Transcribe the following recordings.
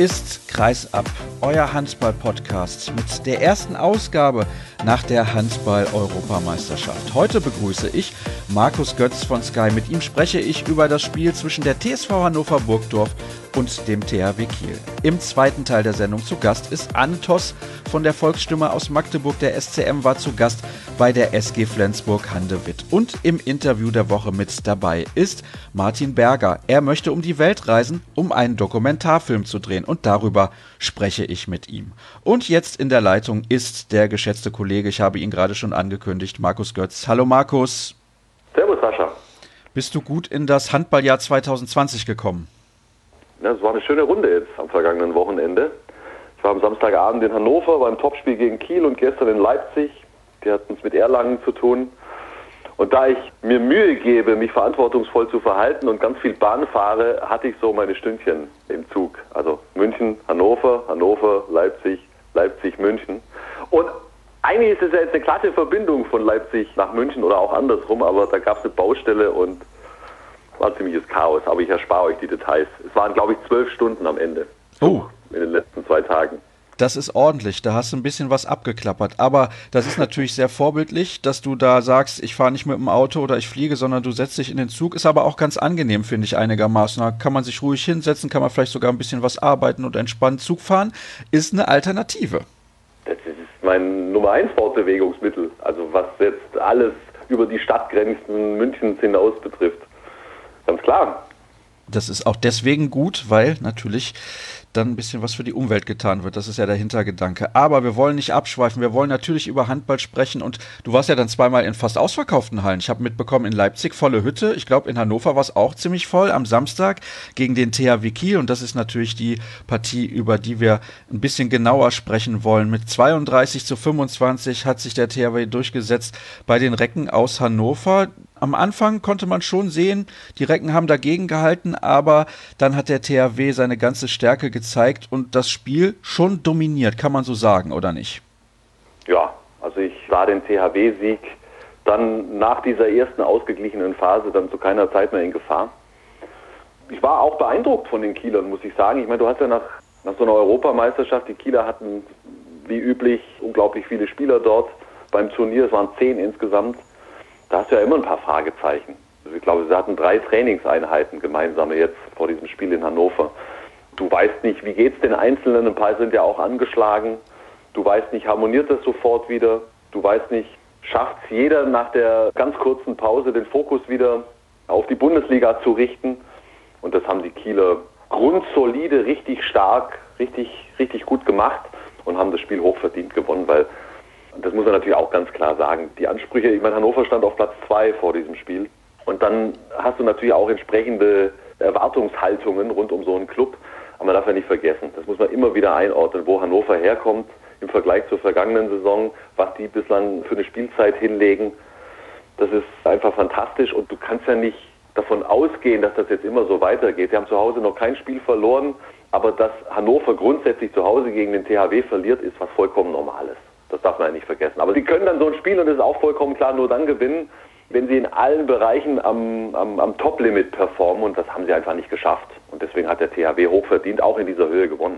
ist Kreisab, euer Handball-Podcast mit der ersten Ausgabe nach der Handball-Europameisterschaft. Heute begrüße ich Markus Götz von Sky. Mit ihm spreche ich über das Spiel zwischen der TSV Hannover Burgdorf und dem THW Kiel. Im zweiten Teil der Sendung zu Gast ist Antos von der Volksstimme aus Magdeburg. Der SCM war zu Gast bei der SG Flensburg-Handewitt. Und im Interview der Woche mit dabei ist Martin Berger. Er möchte um die Welt reisen, um einen Dokumentarfilm zu drehen. Und darüber spreche ich mit ihm. Und jetzt in der Leitung ist der geschätzte Kollege, ich habe ihn gerade schon angekündigt, Markus Götz. Hallo Markus. Servus Sascha. Bist du gut in das Handballjahr 2020 gekommen? Ja, es war eine schöne Runde jetzt am vergangenen Wochenende. Ich war am Samstagabend in Hannover beim Topspiel gegen Kiel und gestern in Leipzig. Die hatten es mit Erlangen zu tun. Und da ich mir Mühe gebe, mich verantwortungsvoll zu verhalten und ganz viel Bahn fahre, hatte ich so meine Stündchen im Zug. Also München, Hannover, Hannover, Leipzig, Leipzig, München. Und eigentlich ist es ja jetzt eine glatte Verbindung von Leipzig nach München oder auch andersrum, aber da gab es eine Baustelle und war ziemliches Chaos. Aber ich erspare euch die Details. Es waren, glaube ich, 12 Stunden am Ende. Oh. In den letzten 2 Tagen. Das ist ordentlich, da hast du ein bisschen was abgeklappert. Aber das ist natürlich sehr vorbildlich, dass du da sagst, ich fahre nicht mit dem Auto oder ich fliege, sondern du setzt dich in den Zug. Ist aber auch ganz angenehm, finde ich, einigermaßen. Da kann man sich ruhig hinsetzen, kann man vielleicht sogar ein bisschen was arbeiten und entspannt Zug fahren. Ist eine Alternative. Das ist mein Nummer 1 Fortbewegungsmittel. Also was jetzt alles über die Stadtgrenzen Münchens hinaus betrifft. Ganz klar. Das ist auch deswegen gut, weil natürlich dann ein bisschen was für die Umwelt getan wird. Das ist ja der Hintergedanke. Aber wir wollen nicht abschweifen. Wir wollen natürlich über Handball sprechen. Und du warst ja dann zweimal in fast ausverkauften Hallen. Ich habe mitbekommen, in Leipzig volle Hütte. Ich glaube, in Hannover war es auch ziemlich voll am Samstag gegen den THW Kiel. Und das ist natürlich die Partie, über die wir ein bisschen genauer sprechen wollen. Mit 32:25 hat sich der THW durchgesetzt bei den Recken aus Hannover. Am Anfang konnte man schon sehen, die Recken haben dagegen gehalten, aber dann hat der THW seine ganze Stärke gezeigt und das Spiel schon dominiert, kann man so sagen, oder nicht? Ja, also ich sah den THW-Sieg dann nach dieser ersten ausgeglichenen Phase dann zu keiner Zeit mehr in Gefahr. Ich war auch beeindruckt von den Kielern, muss ich sagen. Ich meine, du hast ja nach so einer Europameisterschaft, die Kieler hatten wie üblich unglaublich viele Spieler dort beim Turnier, es waren 10 insgesamt. Da hast du ja immer ein paar Fragezeichen. Also ich glaube, sie hatten 3 Trainingseinheiten gemeinsame jetzt vor diesem Spiel in Hannover. Du weißt nicht, wie geht's den Einzelnen, ein paar sind ja auch angeschlagen. Du weißt nicht, harmoniert das sofort wieder? Du weißt nicht, schafft es jeder nach der ganz kurzen Pause den Fokus wieder auf die Bundesliga zu richten? Und das haben die Kieler grundsolide, richtig stark, richtig gut gemacht und haben das Spiel hochverdient gewonnen, weil das muss man natürlich auch ganz klar sagen. Die Ansprüche, ich meine, Hannover stand auf Platz 2 vor diesem Spiel. Und dann hast du natürlich auch entsprechende Erwartungshaltungen rund um so einen Club. Aber man darf ja nicht vergessen, das muss man immer wieder einordnen, wo Hannover herkommt im Vergleich zur vergangenen Saison, was die bislang für eine Spielzeit hinlegen. Das ist einfach fantastisch und du kannst ja nicht davon ausgehen, dass das jetzt immer so weitergeht. Sie haben zu Hause noch kein Spiel verloren, aber dass Hannover grundsätzlich zu Hause gegen den THW verliert, ist was vollkommen Normales. Das darf man ja nicht vergessen. Aber sie können dann so ein Spiel, und das ist auch vollkommen klar, nur dann gewinnen, wenn sie in allen Bereichen am Top-Limit performen. Und das haben sie einfach nicht geschafft. Und deswegen hat der THW hochverdient auch in dieser Höhe gewonnen.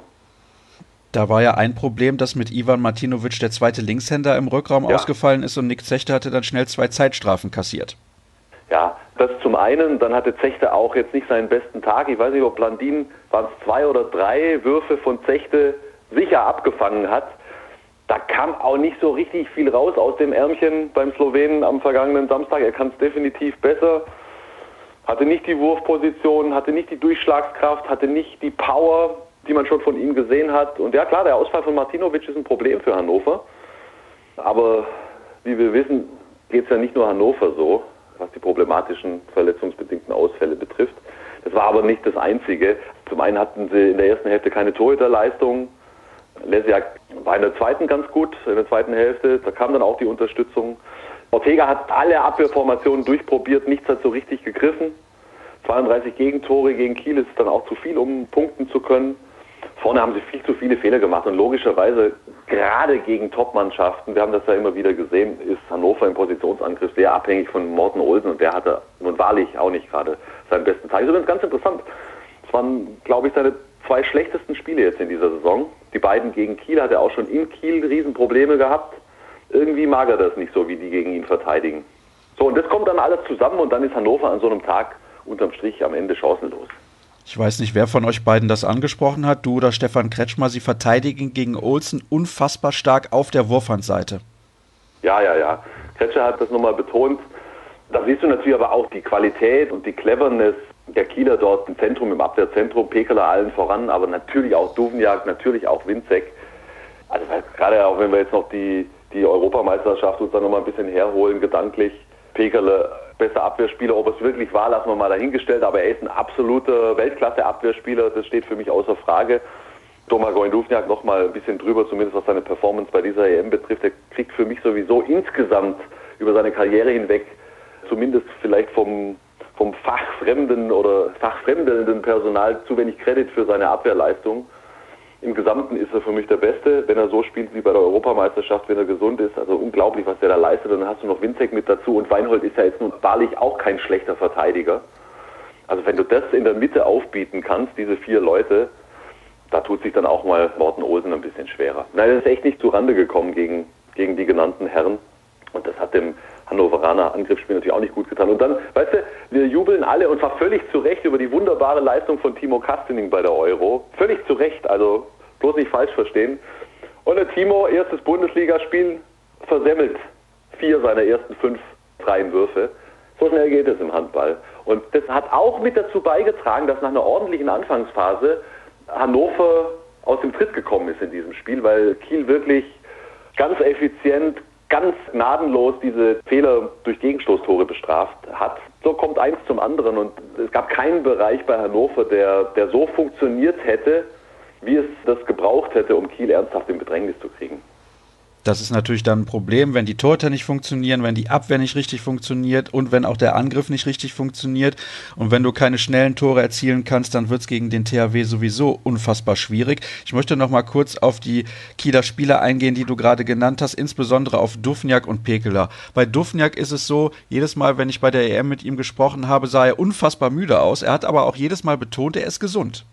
Da war ja ein Problem, dass mit Ivan Martinovic der zweite Linkshänder im Rückraum ausgefallen ist und Nick Zechte hatte dann schnell 2 Zeitstrafen kassiert. Ja, das zum einen. Dann hatte Zechte auch jetzt nicht seinen besten Tag. Ich weiß nicht, ob Blandin, waren es 2 oder 3 Würfe von Zechte sicher abgefangen hat. Da kam auch nicht so richtig viel raus aus dem Ärmchen beim Slowenen am vergangenen Samstag. Er kann es definitiv besser. Hatte nicht die Wurfposition, hatte nicht die Durchschlagskraft, hatte nicht die Power, die man schon von ihm gesehen hat. Und ja klar, der Ausfall von Martinovic ist ein Problem für Hannover. Aber wie wir wissen, geht es ja nicht nur Hannover so, was die problematischen verletzungsbedingten Ausfälle betrifft. Das war aber nicht das Einzige. Zum einen hatten sie in der ersten Hälfte keine Torhüterleistung. Lesiak war in der zweiten ganz gut, in der zweiten Hälfte. Da kam dann auch die Unterstützung. Ortega hat alle Abwehrformationen durchprobiert, nichts hat so richtig gegriffen. 32 Gegentore gegen Kiel ist dann auch zu viel, um punkten zu können. Vorne haben sie viel zu viele Fehler gemacht und logischerweise gerade gegen Top-Mannschaften, wir haben das ja immer wieder gesehen, ist Hannover im Positionsangriff sehr abhängig von Morten Olsen und der hatte nun wahrlich auch nicht gerade seinen besten Tag. Das ist übrigens ganz interessant. Es waren, glaube ich, seine 2 schlechtesten Spiele jetzt in dieser Saison. Die beiden gegen Kiel hat er auch schon in Kiel Riesenprobleme gehabt. Irgendwie mag er das nicht so, wie die gegen ihn verteidigen. So, und das kommt dann alles zusammen und dann ist Hannover an so einem Tag unterm Strich am Ende chancenlos. Ich weiß nicht, wer von euch beiden das angesprochen hat, du oder Stefan Kretschmer. Sie verteidigen gegen Olsen unfassbar stark auf der Wurfhandseite. Ja. Kretscher hat das nochmal betont. Da siehst du natürlich aber auch die Qualität und die Cleverness der Kieler dort im Zentrum, im Abwehrzentrum, Pekeler allen voran, aber natürlich auch Duvniak, natürlich auch Winzek. Also gerade auch wenn wir jetzt noch die Europameisterschaft uns dann nochmal ein bisschen herholen, gedanklich, Pekerle, bester Abwehrspieler, ob es wirklich war, lassen wir mal dahingestellt, aber er ist ein absoluter Weltklasse-Abwehrspieler, das steht für mich außer Frage. Domagoj Duvniak noch mal ein bisschen drüber, zumindest was seine Performance bei dieser EM betrifft. Er kriegt für mich sowieso insgesamt über seine Karriere hinweg, zumindest vielleicht vom fachfremden oder fachfremdelnden Personal zu wenig Credit für seine Abwehrleistung. Im Gesamten ist er für mich der Beste, wenn er so spielt wie bei der Europameisterschaft, wenn er gesund ist. Also unglaublich, was der da leistet. Und dann hast du noch Winzek mit dazu und Weinhold ist ja jetzt nun wahrlich auch kein schlechter Verteidiger. Also wenn du das in der Mitte aufbieten kannst, diese 4 Leute, da tut sich dann auch mal Morten Olsen ein bisschen schwerer. Nein, das ist echt nicht zurande gekommen gegen die genannten Herren. Und das hat dem Hannoveraner Angriffsspiel natürlich auch nicht gut getan. Und dann, weißt du, wir jubeln alle und zwar völlig zu Recht über die wunderbare Leistung von Timo Kastening bei der Euro. Völlig zu Recht, also bloß nicht falsch verstehen. Und der Timo, erstes Bundesligaspiel, versemmelt 4 seiner ersten 5 freien Würfe. So schnell geht es im Handball. Und das hat auch mit dazu beigetragen, dass nach einer ordentlichen Anfangsphase Hannover aus dem Tritt gekommen ist in diesem Spiel, weil Kiel wirklich ganz effizient, ganz gnadenlos diese Fehler durch Gegenstoßtore bestraft hat. So kommt eins zum anderen und es gab keinen Bereich bei Hannover, der so funktioniert hätte, wie es das gebraucht hätte, um Kiel ernsthaft in Bedrängnis zu kriegen. Das ist natürlich dann ein Problem, wenn die Torhüter nicht funktionieren, wenn die Abwehr nicht richtig funktioniert und wenn auch der Angriff nicht richtig funktioniert. Und wenn du keine schnellen Tore erzielen kannst, dann wird es gegen den THW sowieso unfassbar schwierig. Ich möchte noch mal kurz auf die Kieler Spieler eingehen, die du gerade genannt hast, insbesondere auf Duvniak und Pekeler. Bei Duvniak ist es so, jedes Mal, wenn ich bei der EM mit ihm gesprochen habe, sah er unfassbar müde aus. Er hat aber auch jedes Mal betont, er ist gesund.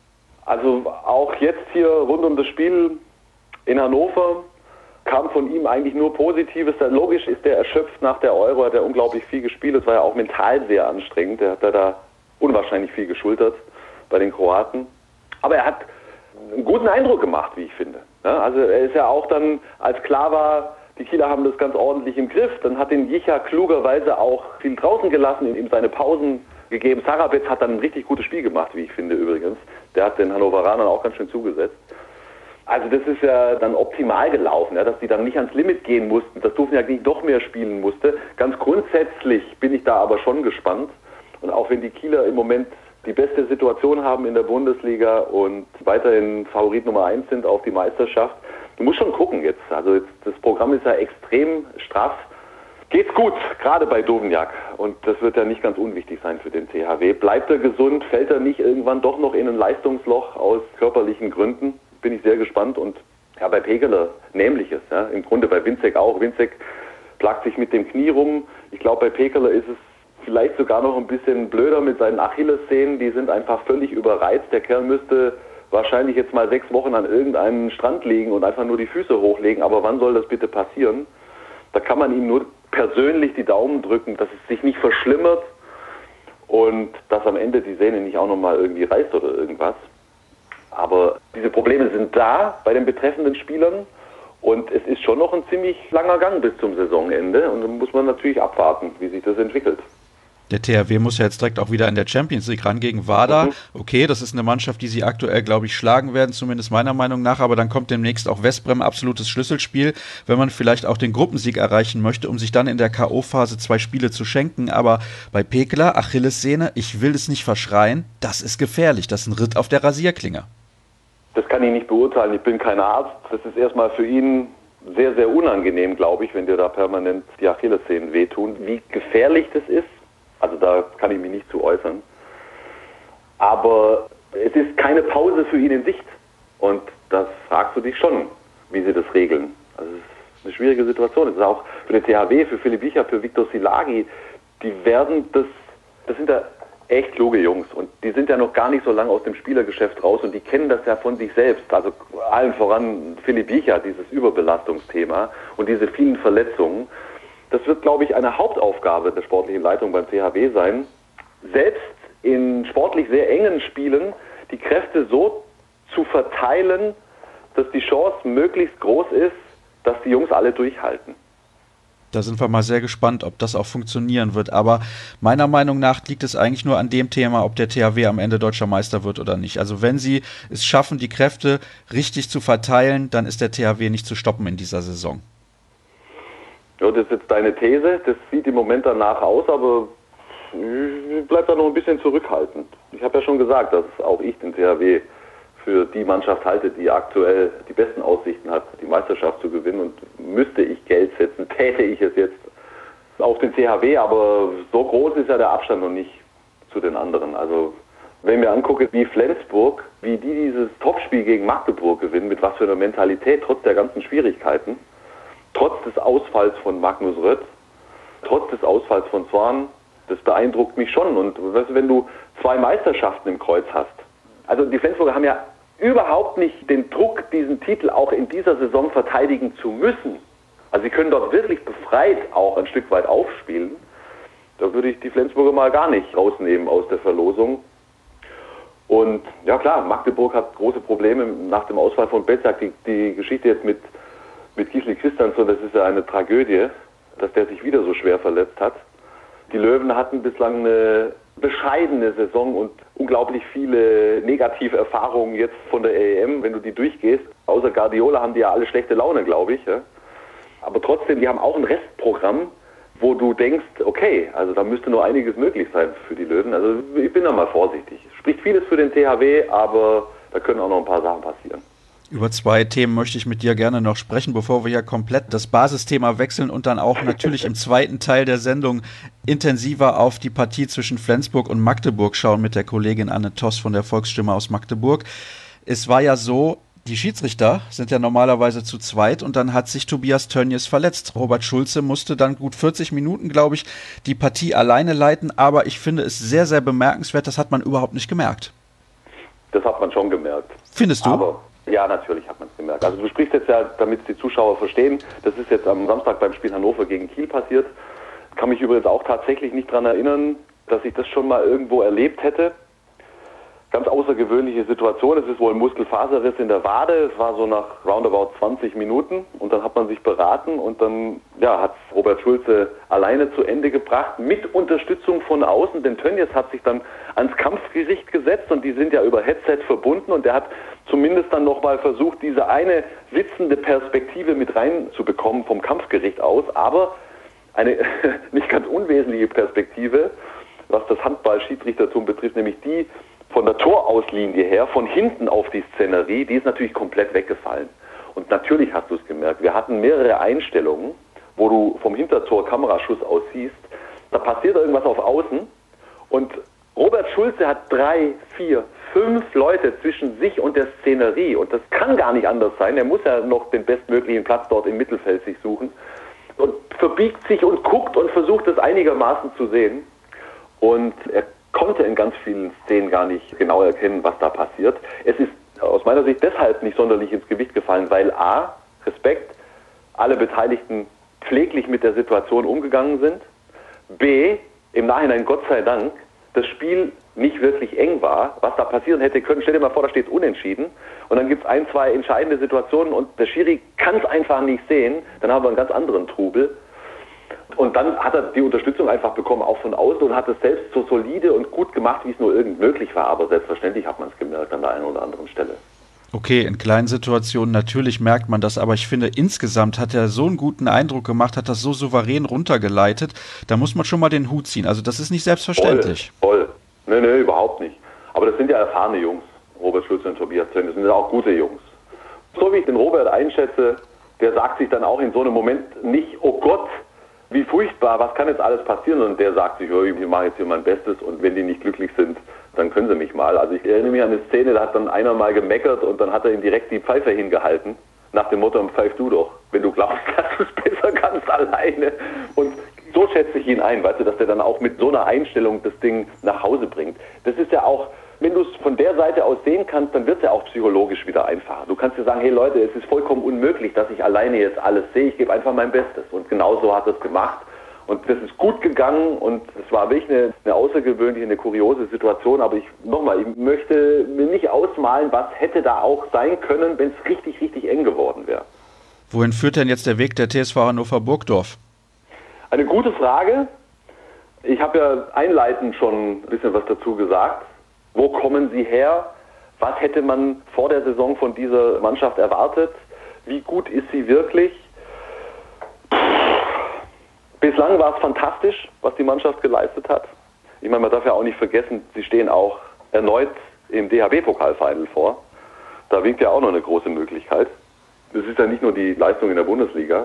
Also auch jetzt hier rund um das Spiel in Hannover kam von ihm eigentlich nur Positives. Logisch ist der erschöpft nach der Euro, hat er unglaublich viel gespielt. Es war ja auch mental sehr anstrengend. Er hat da unwahrscheinlich viel geschultert bei den Kroaten. Aber er hat einen guten Eindruck gemacht, wie ich finde. Ja, also er ist ja auch dann, als klar war, die Kieler haben das ganz ordentlich im Griff, dann hat den Jicha klugerweise auch viel draußen gelassen, ihm seine Pausen gegeben. Sarabetz hat dann ein richtig gutes Spiel gemacht, wie ich finde übrigens. Der hat den Hannoveranern auch ganz schön zugesetzt. Also das ist ja dann optimal gelaufen, ja, dass die dann nicht ans Limit gehen mussten, dass Duvniak nicht doch mehr spielen musste. Ganz grundsätzlich bin ich da aber schon gespannt. Und auch wenn die Kieler im Moment die beste Situation haben in der Bundesliga und weiterhin Favorit Nummer 1 sind auf die Meisterschaft, du musst schon gucken jetzt. Also jetzt, das Programm ist ja extrem straff. Geht's gut, gerade bei Duvniak. Und das wird ja nicht ganz unwichtig sein für den THW. Bleibt er gesund, fällt er nicht irgendwann doch noch in ein Leistungsloch aus körperlichen Gründen? Bin ich sehr gespannt. Und ja, bei Pekeler Nämliches, ja, im Grunde bei Winzek auch. Winzek plagt sich mit dem Knie rum. Ich glaube, bei Pekeler ist es vielleicht sogar noch ein bisschen blöder mit seinen Achillessehnen. Die sind einfach völlig überreizt. Der Kerl müsste wahrscheinlich jetzt mal 6 Wochen an irgendeinem Strand liegen und einfach nur die Füße hochlegen. Aber wann soll das bitte passieren? Da kann man ihm nur persönlich die Daumen drücken, dass es sich nicht verschlimmert und dass am Ende die Sehne nicht auch nochmal irgendwie reißt oder irgendwas. Aber diese Probleme sind da bei den betreffenden Spielern und es ist schon noch ein ziemlich langer Gang bis zum Saisonende und dann muss man natürlich abwarten, wie sich das entwickelt. Der THW muss ja jetzt direkt auch wieder in der Champions League ran gegen WADA. Okay, das ist eine Mannschaft, die sie aktuell, glaube ich, schlagen werden, zumindest meiner Meinung nach. Aber dann kommt demnächst auch Westbrem, absolutes Schlüsselspiel, wenn man vielleicht auch den Gruppensieg erreichen möchte, um sich dann in der K.O.-Phase 2 Spiele zu schenken. Aber bei Pekeler, Achillessehne, ich will es nicht verschreien, das ist gefährlich. Das ist ein Ritt auf der Rasierklinge. Das kann ich nicht beurteilen. Ich bin kein Arzt. Das ist erstmal für ihn sehr, sehr unangenehm, glaube ich, wenn dir da permanent die Achillessehnen wehtun. Wie gefährlich das ist, also da kann ich mich nicht zu äußern. Aber es ist keine Pause für ihn in Sicht. Und das fragst du dich schon, wie sie das regeln. Also es ist eine schwierige Situation. Es ist auch für den THW, für Philipp Wicher, für Viktor Silagi, die werden das sind da echt kluge Jungs und die sind ja noch gar nicht so lange aus dem Spielergeschäft raus und die kennen das ja von sich selbst. Also allen voran Philipp Biecher, dieses Überbelastungsthema und diese vielen Verletzungen. Das wird, glaube ich, eine Hauptaufgabe der sportlichen Leitung beim THW sein, selbst in sportlich sehr engen Spielen die Kräfte so zu verteilen, dass die Chance möglichst groß ist, dass die Jungs alle durchhalten. Da sind wir mal sehr gespannt, ob das auch funktionieren wird. Aber meiner Meinung nach liegt es eigentlich nur an dem Thema, ob der THW am Ende deutscher Meister wird oder nicht. Also wenn sie es schaffen, die Kräfte richtig zu verteilen, dann ist der THW nicht zu stoppen in dieser Saison. Ja, das ist jetzt deine These. Das sieht im Moment danach aus, aber ich bleibe da noch ein bisschen zurückhaltend. Ich habe ja schon gesagt, dass auch ich den THW für die Mannschaft halte, die aktuell die besten Aussichten hat, die Meisterschaft zu gewinnen. Und müsste ich Geld setzen, täte ich es jetzt auf den THW, aber so groß ist ja der Abstand noch nicht zu den anderen. Also wenn ich mir angucke, wie Flensburg, wie die dieses Topspiel gegen Magdeburg gewinnen, mit was für einer Mentalität, trotz der ganzen Schwierigkeiten, trotz des Ausfalls von Magnus Rött, trotz des Ausfalls von Zorn, das beeindruckt mich schon. Und weißt du, wenn du 2 Meisterschaften im Kreuz hast, also die Flensburger haben ja überhaupt nicht den Druck, diesen Titel auch in dieser Saison verteidigen zu müssen. Also sie können dort wirklich befreit auch ein Stück weit aufspielen. Da würde ich die Flensburger mal gar nicht rausnehmen aus der Verlosung. Und ja klar, Magdeburg hat große Probleme nach dem Ausfall von Bezak. Die Geschichte jetzt mit Gisli Christiansson, das ist ja eine Tragödie, dass der sich wieder so schwer verletzt hat. Die Löwen hatten bislang eine bescheidene Saison und unglaublich viele negative Erfahrungen jetzt von der EM, wenn du die durchgehst. Außer Guardiola haben die ja alle schlechte Laune, glaube ich. Ja. Aber trotzdem, die haben auch ein Restprogramm, wo du denkst, okay, also da müsste nur einiges möglich sein für die Löwen. Also ich bin da mal vorsichtig. Spricht vieles für den THW, aber da können auch noch ein paar Sachen passieren. Über 2 Themen möchte ich mit dir gerne noch sprechen, bevor wir ja komplett das Basisthema wechseln und dann auch natürlich im zweiten Teil der Sendung intensiver auf die Partie zwischen Flensburg und Magdeburg schauen mit der Kollegin Anne Toss von der Volksstimme aus Magdeburg. Es war ja so, die Schiedsrichter sind ja normalerweise zu zweit und dann hat sich Tobias Tönjes verletzt. Robert Schulze musste dann gut 40 Minuten, glaube ich, die Partie alleine leiten, aber ich finde es sehr, sehr bemerkenswert, das hat man überhaupt nicht gemerkt. Das hat man schon gemerkt. Findest du? Aber ja, natürlich hat man es gemerkt. Also du sprichst jetzt ja, damit es die Zuschauer verstehen, das ist jetzt am Samstag beim Spiel Hannover gegen Kiel passiert. Kann mich übrigens auch tatsächlich nicht daran erinnern, dass ich das schon mal irgendwo erlebt hätte. Ganz außergewöhnliche Situation. Es ist wohl ein Muskelfaserriss in der Wade. Es war so nach roundabout 20 Minuten und dann hat man sich beraten und dann hat Robert Schulze alleine zu Ende gebracht mit Unterstützung von außen. Denn Tönjes hat sich dann ans Kampfgericht gesetzt und die sind ja über Headset verbunden und der hat zumindest dann nochmal versucht, diese eine sitzende Perspektive mit reinzubekommen vom Kampfgericht aus. Aber eine nicht ganz unwesentliche Perspektive, was das Handball-Schiedsrichtertum betrifft, nämlich die von der Torauslinie her, von hinten auf die Szenerie, die ist natürlich komplett weggefallen. Und natürlich hast du es gemerkt, wir hatten mehrere Einstellungen, wo du vom Hintertor Kameraschuss aus siehst, da passiert irgendwas auf Außen und Robert Schulze hat 3, 4, 5 Leute zwischen sich und der Szenerie und das kann gar nicht anders sein, er muss ja noch den bestmöglichen Platz dort im Mittelfeld sich suchen und verbiegt sich und guckt und versucht es einigermaßen zu sehen und er konnte in ganz vielen Szenen gar nicht genau erkennen, was da passiert. Es ist aus meiner Sicht deshalb nicht sonderlich ins Gewicht gefallen, weil A, Respekt, alle Beteiligten pfleglich mit der Situation umgegangen sind, B, im Nachhinein Gott sei Dank, das Spiel nicht wirklich eng war, was da passieren hätte können. Stell dir mal vor, da steht unentschieden und dann gibt es 1, 2 entscheidende Situationen und der Schiri kann es einfach nicht sehen, dann haben wir einen ganz anderen Trubel. Und dann hat er die Unterstützung einfach bekommen, auch von außen und hat es selbst so solide und gut gemacht, wie es nur irgend möglich war. Aber selbstverständlich hat man es gemerkt an der einen oder anderen Stelle. Okay, in kleinen Situationen natürlich merkt man das, aber ich finde, insgesamt hat er so einen guten Eindruck gemacht, hat das so souverän runtergeleitet, da muss man schon mal den Hut ziehen. Also das ist nicht selbstverständlich. Voll. Nee, überhaupt nicht. Aber das sind ja erfahrene Jungs, Robert Schulze und Tobias Tönjes, das sind ja auch gute Jungs. So wie ich den Robert einschätze, der sagt sich dann auch in so einem Moment nicht, oh Gott, wie furchtbar, was kann jetzt alles passieren? Und der sagt sich, ich mache jetzt hier mein Bestes und wenn die nicht glücklich sind, dann können sie mich mal. Also ich erinnere mich an eine Szene, da hat dann einer mal gemeckert und dann hat er ihm direkt die Pfeife hingehalten, nach dem Motto, pfeif du doch, wenn du glaubst, dass du es besser kannst alleine. Und So schätze ich ihn ein, weißt du, dass der dann auch mit so einer Einstellung das Ding nach Hause bringt. Das ist ja auch, wenn du es von der Seite aus sehen kannst, dann wird es ja auch psychologisch wieder einfacher. Du kannst dir sagen, hey Leute, es ist vollkommen unmöglich, dass ich alleine jetzt alles sehe. Ich gebe einfach mein Bestes. Und genau so hat er es gemacht. Und das ist gut gegangen und es war wirklich eine außergewöhnliche, eine kuriose Situation. Aber ich möchte mir nicht ausmalen, was hätte da auch sein können, wenn es richtig, richtig eng geworden wäre. Wohin führt denn jetzt der Weg der TSV Hannover Burgdorf? Eine gute Frage. Ich habe ja einleitend schon ein bisschen was dazu gesagt. Wo kommen sie her? Was hätte man vor der Saison von dieser Mannschaft erwartet? Wie gut ist sie wirklich? Bislang war es fantastisch, was die Mannschaft geleistet hat. Ich meine, man darf ja auch nicht vergessen, sie stehen auch erneut im DHB-Pokalfinal vor. Da winkt ja auch noch eine große Möglichkeit. Das ist ja nicht nur die Leistung in der Bundesliga.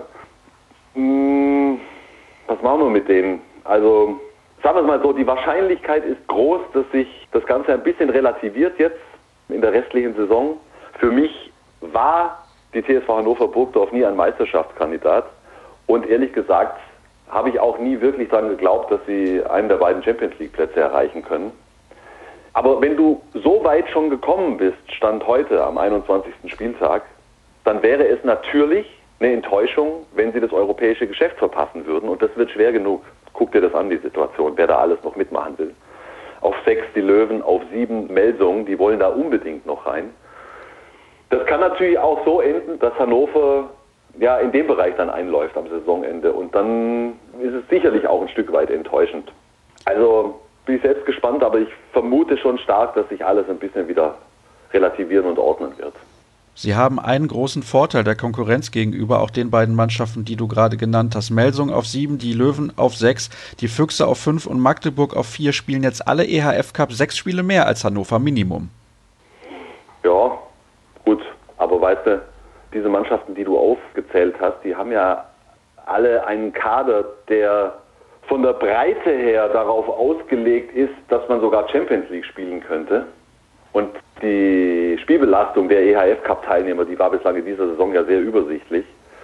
Was machen wir mit denen? Also, sagen wir es mal so, die Wahrscheinlichkeit ist groß, dass sich das Ganze ein bisschen relativiert jetzt in der restlichen Saison. Für mich war die TSV Hannover Burgdorf nie ein Meisterschaftskandidat. Und ehrlich gesagt habe ich auch nie wirklich daran geglaubt, dass sie einen der beiden Champions-League-Plätze erreichen können. Aber wenn du so weit schon gekommen bist, Stand heute am 21. Spieltag, dann wäre es natürlich eine Enttäuschung, wenn sie das europäische Geschäft verpassen würden. Und das wird schwer genug. Guck dir das an, die Situation, wer da alles noch mitmachen will. Auf 6 die Löwen, auf 7 Melsungen, die wollen da unbedingt noch rein. Das kann natürlich auch so enden, dass Hannover ja in dem Bereich dann einläuft am Saisonende. Und dann ist es sicherlich auch ein Stück weit enttäuschend. Also bin ich selbst gespannt, aber ich vermute schon stark, dass sich alles ein bisschen wieder relativieren und ordnen wird. Sie haben einen großen Vorteil der Konkurrenz gegenüber, auch den beiden Mannschaften, die du gerade genannt hast. Melsung auf 7, die Löwen auf 6, die Füchse auf 5 und Magdeburg auf 4 spielen jetzt alle EHF Cup 6 Spiele mehr als Hannover Minimum. Ja, gut, aber weißt du, diese Mannschaften, die du aufgezählt hast, die haben ja alle einen Kader, der von der Breite her darauf ausgelegt ist, dass man sogar Champions League spielen könnte. Und die Spielbelastung der EHF-Cup-Teilnehmer, die war bislang in dieser Saison ja sehr übersichtlich.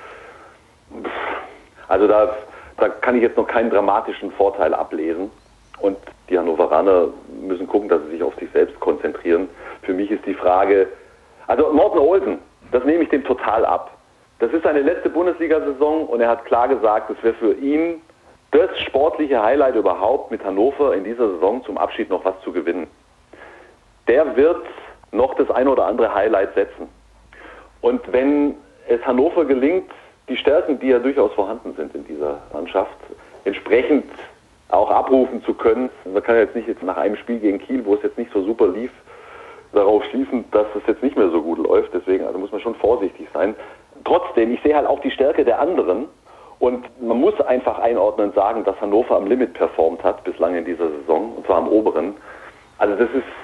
Also da kann ich jetzt noch keinen dramatischen Vorteil ablesen. Und die Hannoveraner müssen gucken, dass sie sich auf sich selbst konzentrieren. Für mich ist die Frage, also Morten Olsen, das nehme ich dem total ab. Das ist seine letzte Bundesliga-Saison und er hat klar gesagt, es wäre für ihn das sportliche Highlight überhaupt, mit Hannover in dieser Saison zum Abschied noch was zu gewinnen. Der wird noch das ein oder andere Highlight setzen. Und wenn es Hannover gelingt, die Stärken, die ja durchaus vorhanden sind in dieser Mannschaft, entsprechend auch abrufen zu können, man kann jetzt nicht nach einem Spiel gegen Kiel, wo es jetzt nicht so super lief, darauf schließen, dass es jetzt nicht mehr so gut läuft. Deswegen muss man schon vorsichtig sein. Trotzdem, ich sehe halt auch die Stärke der anderen und man muss einfach einordnend sagen, dass Hannover am Limit performt hat bislang in dieser Saison, und zwar am oberen. Also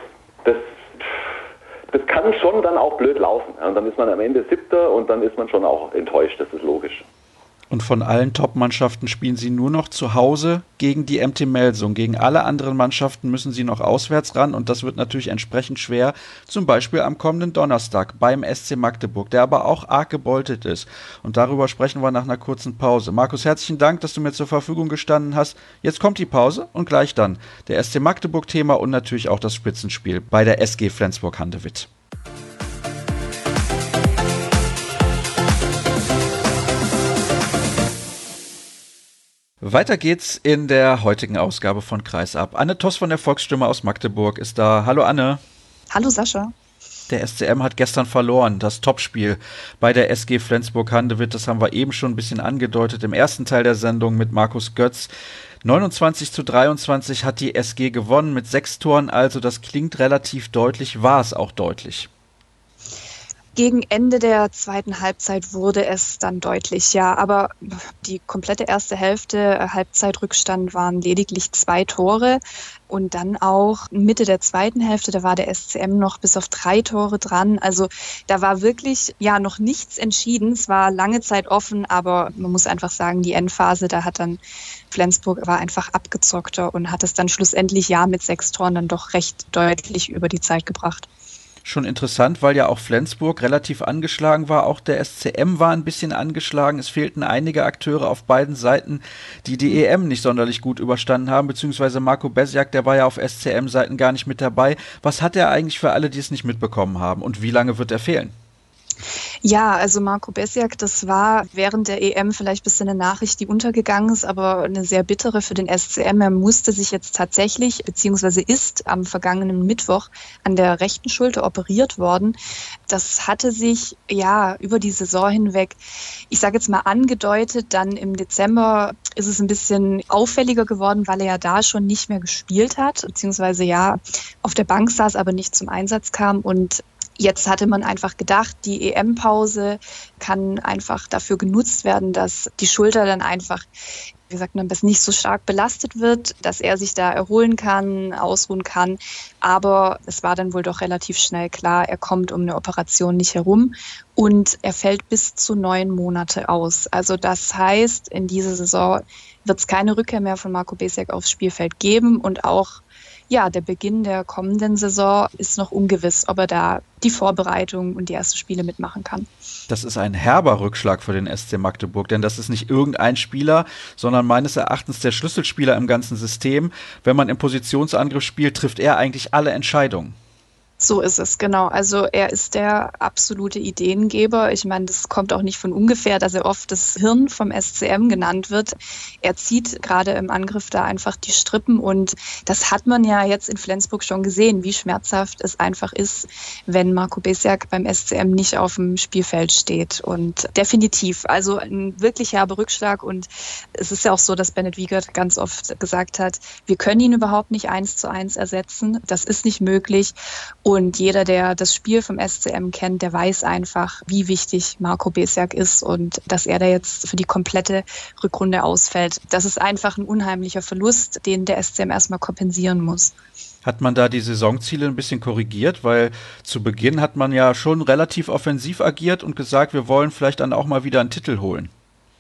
das kann schon dann auch blöd laufen. Ja, und dann ist man am Ende 7. und dann ist man schon auch enttäuscht, das ist logisch. Und von allen Top-Mannschaften spielen sie nur noch zu Hause gegen die MT Melsung. Gegen alle anderen Mannschaften müssen sie noch auswärts ran und das wird natürlich entsprechend schwer, zum Beispiel am kommenden Donnerstag beim SC Magdeburg, der aber auch arg gebeutelt ist. Und darüber sprechen wir nach einer kurzen Pause. Markus, herzlichen Dank, dass du mir zur Verfügung gestanden hast. Jetzt kommt die Pause und gleich dann der SC Magdeburg-Thema und natürlich auch das Spitzenspiel bei der SG Flensburg-Handewitt. Weiter geht's in der heutigen Ausgabe von Kreisab. Anne Toss von der Volksstimme aus Magdeburg ist da. Hallo Anne. Hallo Sascha. Der SCM hat gestern verloren, das Topspiel bei der SG Flensburg-Handewitt. Das haben wir eben schon ein bisschen angedeutet im ersten Teil der Sendung mit Markus Götz. 29:23 hat die SG gewonnen mit 6 Toren, also das klingt relativ deutlich, war es auch deutlich. Gegen Ende der zweiten Halbzeit wurde es dann deutlich, ja, aber die komplette erste Hälfte, Halbzeitrückstand waren lediglich 2 Tore und dann auch Mitte der zweiten Hälfte, da war der SCM noch bis auf 3 Tore dran, also da war wirklich ja noch nichts entschieden, es war lange Zeit offen, aber man muss einfach sagen, die Endphase, da hat dann Flensburg war einfach abgezockter und hat es dann schlussendlich ja mit 6 Toren dann doch recht deutlich über die Zeit gebracht. Schon interessant, weil ja auch Flensburg relativ angeschlagen war. Auch der SCM war ein bisschen angeschlagen. Es fehlten einige Akteure auf beiden Seiten, die EM nicht sonderlich gut überstanden haben, beziehungsweise Marco Bezjak, der war ja auf SCM-Seiten gar nicht mit dabei. Was hat er eigentlich für alle, die es nicht mitbekommen haben, und wie lange wird er fehlen? Ja, also Marco Bezjak, das war während der EM vielleicht ein bisschen eine Nachricht, die untergegangen ist, aber eine sehr bittere für den SCM. Er musste sich jetzt tatsächlich, beziehungsweise ist am vergangenen Mittwoch an der rechten Schulter operiert worden. Das hatte sich ja über die Saison hinweg, ich sage jetzt mal angedeutet, dann im Dezember ist es ein bisschen auffälliger geworden, weil er ja da schon nicht mehr gespielt hat, beziehungsweise ja auf der Bank saß, aber nicht zum Einsatz kam. Und jetzt hatte man einfach gedacht, die EM-Pause kann einfach dafür genutzt werden, dass die Schulter dann einfach, wie sagt man, nicht so stark belastet wird, dass er sich da erholen kann, ausruhen kann. Aber es war dann wohl doch relativ schnell klar, er kommt um eine Operation nicht herum und er fällt bis zu 9 Monate aus. Also das heißt, in dieser Saison wird es keine Rückkehr mehr von Marco Bezjak aufs Spielfeld geben und auch ja, der Beginn der kommenden Saison ist noch ungewiss, ob er da die Vorbereitung und die ersten Spiele mitmachen kann. Das ist ein herber Rückschlag für den SC Magdeburg, denn das ist nicht irgendein Spieler, sondern meines Erachtens der Schlüsselspieler im ganzen System. Wenn man im Positionsangriff spielt, trifft er eigentlich alle Entscheidungen. So ist es, genau. Also er ist der absolute Ideengeber. Ich meine, das kommt auch nicht von ungefähr, dass er oft das Hirn vom SCM genannt wird. Er zieht gerade im Angriff da einfach die Strippen und das hat man ja jetzt in Flensburg schon gesehen, wie schmerzhaft es einfach ist, wenn Marco Bezjak beim SCM nicht auf dem Spielfeld steht. Und definitiv, also ein wirklich herber Rückschlag und es ist ja auch so, dass Bennett Wiegert ganz oft gesagt hat, wir können ihn überhaupt nicht 1:1 ersetzen. Das ist nicht möglich. Und jeder, der das Spiel vom SCM kennt, der weiß einfach, wie wichtig Marco Bezjak ist und dass er da jetzt für die komplette Rückrunde ausfällt. Das ist einfach ein unheimlicher Verlust, den der SCM erstmal kompensieren muss. Hat man da die Saisonziele ein bisschen korrigiert? Weil zu Beginn hat man ja schon relativ offensiv agiert und gesagt, wir wollen vielleicht dann auch mal wieder einen Titel holen.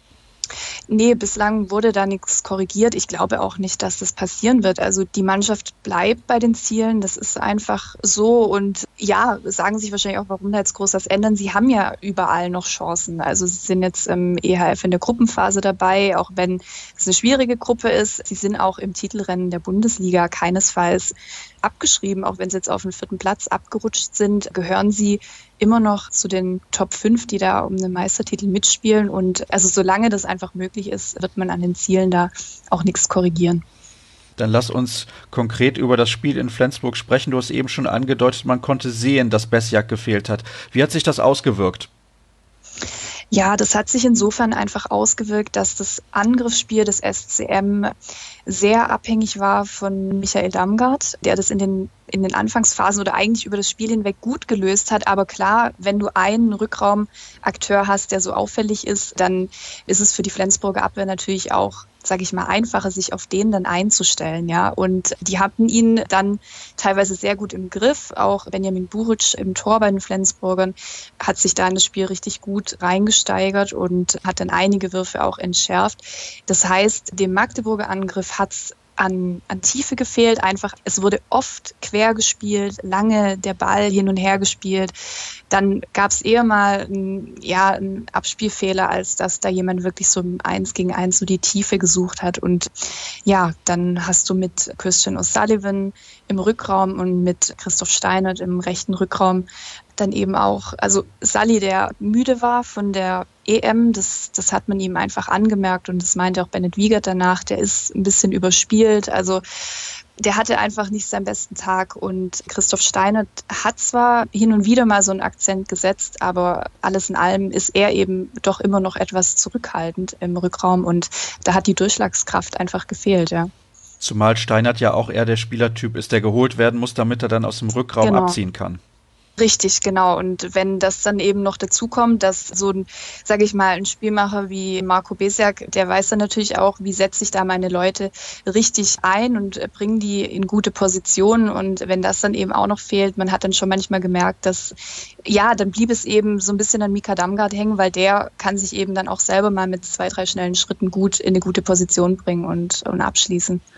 Nee, bislang wurde da nichts korrigiert. Ich glaube auch nicht, dass das passieren wird. Also die Mannschaft bleibt bei den Zielen. Das ist einfach so. Und ja, sagen sich wahrscheinlich auch, warum da jetzt groß was ändern. Sie haben ja überall noch Chancen. Also sie sind jetzt im EHF in der Gruppenphase dabei, auch wenn es eine schwierige Gruppe ist. Sie sind auch im Titelrennen der Bundesliga keinesfalls abgeschrieben. Auch wenn sie jetzt auf den 4. Platz abgerutscht sind, gehören sie immer noch zu den Top 5, die da um den Meistertitel mitspielen. Und also solange das einfach möglich ist, wird man an den Zielen da auch nichts korrigieren. Dann lass uns konkret über das Spiel in Flensburg sprechen. Du hast eben schon angedeutet, man konnte sehen, dass Bezjak gefehlt hat. Wie hat sich das ausgewirkt? Ja, das hat sich insofern einfach ausgewirkt, dass das Angriffsspiel des SCM sehr abhängig war von Michael Damgard, der das in den Anfangsphasen oder eigentlich über das Spiel hinweg gut gelöst hat. Aber klar, wenn du einen Rückraumakteur hast, der so auffällig ist, dann ist es für die Flensburger Abwehr natürlich auch, sage ich mal, einfacher, sich auf den dann einzustellen, ja. Und die hatten ihn dann teilweise sehr gut im Griff. Auch Benjamin Buric im Tor bei den Flensburgern hat sich da in das Spiel richtig gut reingesteigert und hat dann einige Würfe auch entschärft. Das heißt, dem Magdeburger Angriff hat es an Tiefe gefehlt. Einfach, es wurde oft quer gespielt, lange der Ball hin und her gespielt. Dann gab es eher mal einen Abspielfehler, als dass da jemand wirklich so 1 gegen 1 so die Tiefe gesucht hat. Und ja, dann hast du mit Christian O'Sullivan im Rückraum und mit Christoph Steinert im rechten Rückraum dann eben auch, also Sully, der müde war von der EM, das hat man ihm einfach angemerkt und das meinte auch Bennett Wiegert danach, der ist ein bisschen überspielt, also der hatte einfach nicht seinen besten Tag und Christoph Steinert hat zwar hin und wieder mal so einen Akzent gesetzt, aber alles in allem ist er eben doch immer noch etwas zurückhaltend im Rückraum und da hat die Durchschlagskraft einfach gefehlt, ja. Zumal Steinert ja auch eher der Spielertyp ist, der geholt werden muss, damit er dann aus dem Rückraum abziehen kann. Richtig, genau. Und wenn das dann eben noch dazu kommt, dass so ein, sage ich mal, ein Spielmacher wie Marco Bezjak, der weiß dann natürlich auch, wie setze ich da meine Leute richtig ein und bringe die in gute Positionen. Und wenn das dann eben auch noch fehlt, man hat dann schon manchmal gemerkt, dass, ja, dann blieb es eben so ein bisschen an Mika Damgard hängen, weil der kann sich eben dann auch selber mal mit 2, 3 schnellen Schritten gut in eine gute Position bringen und abschließen.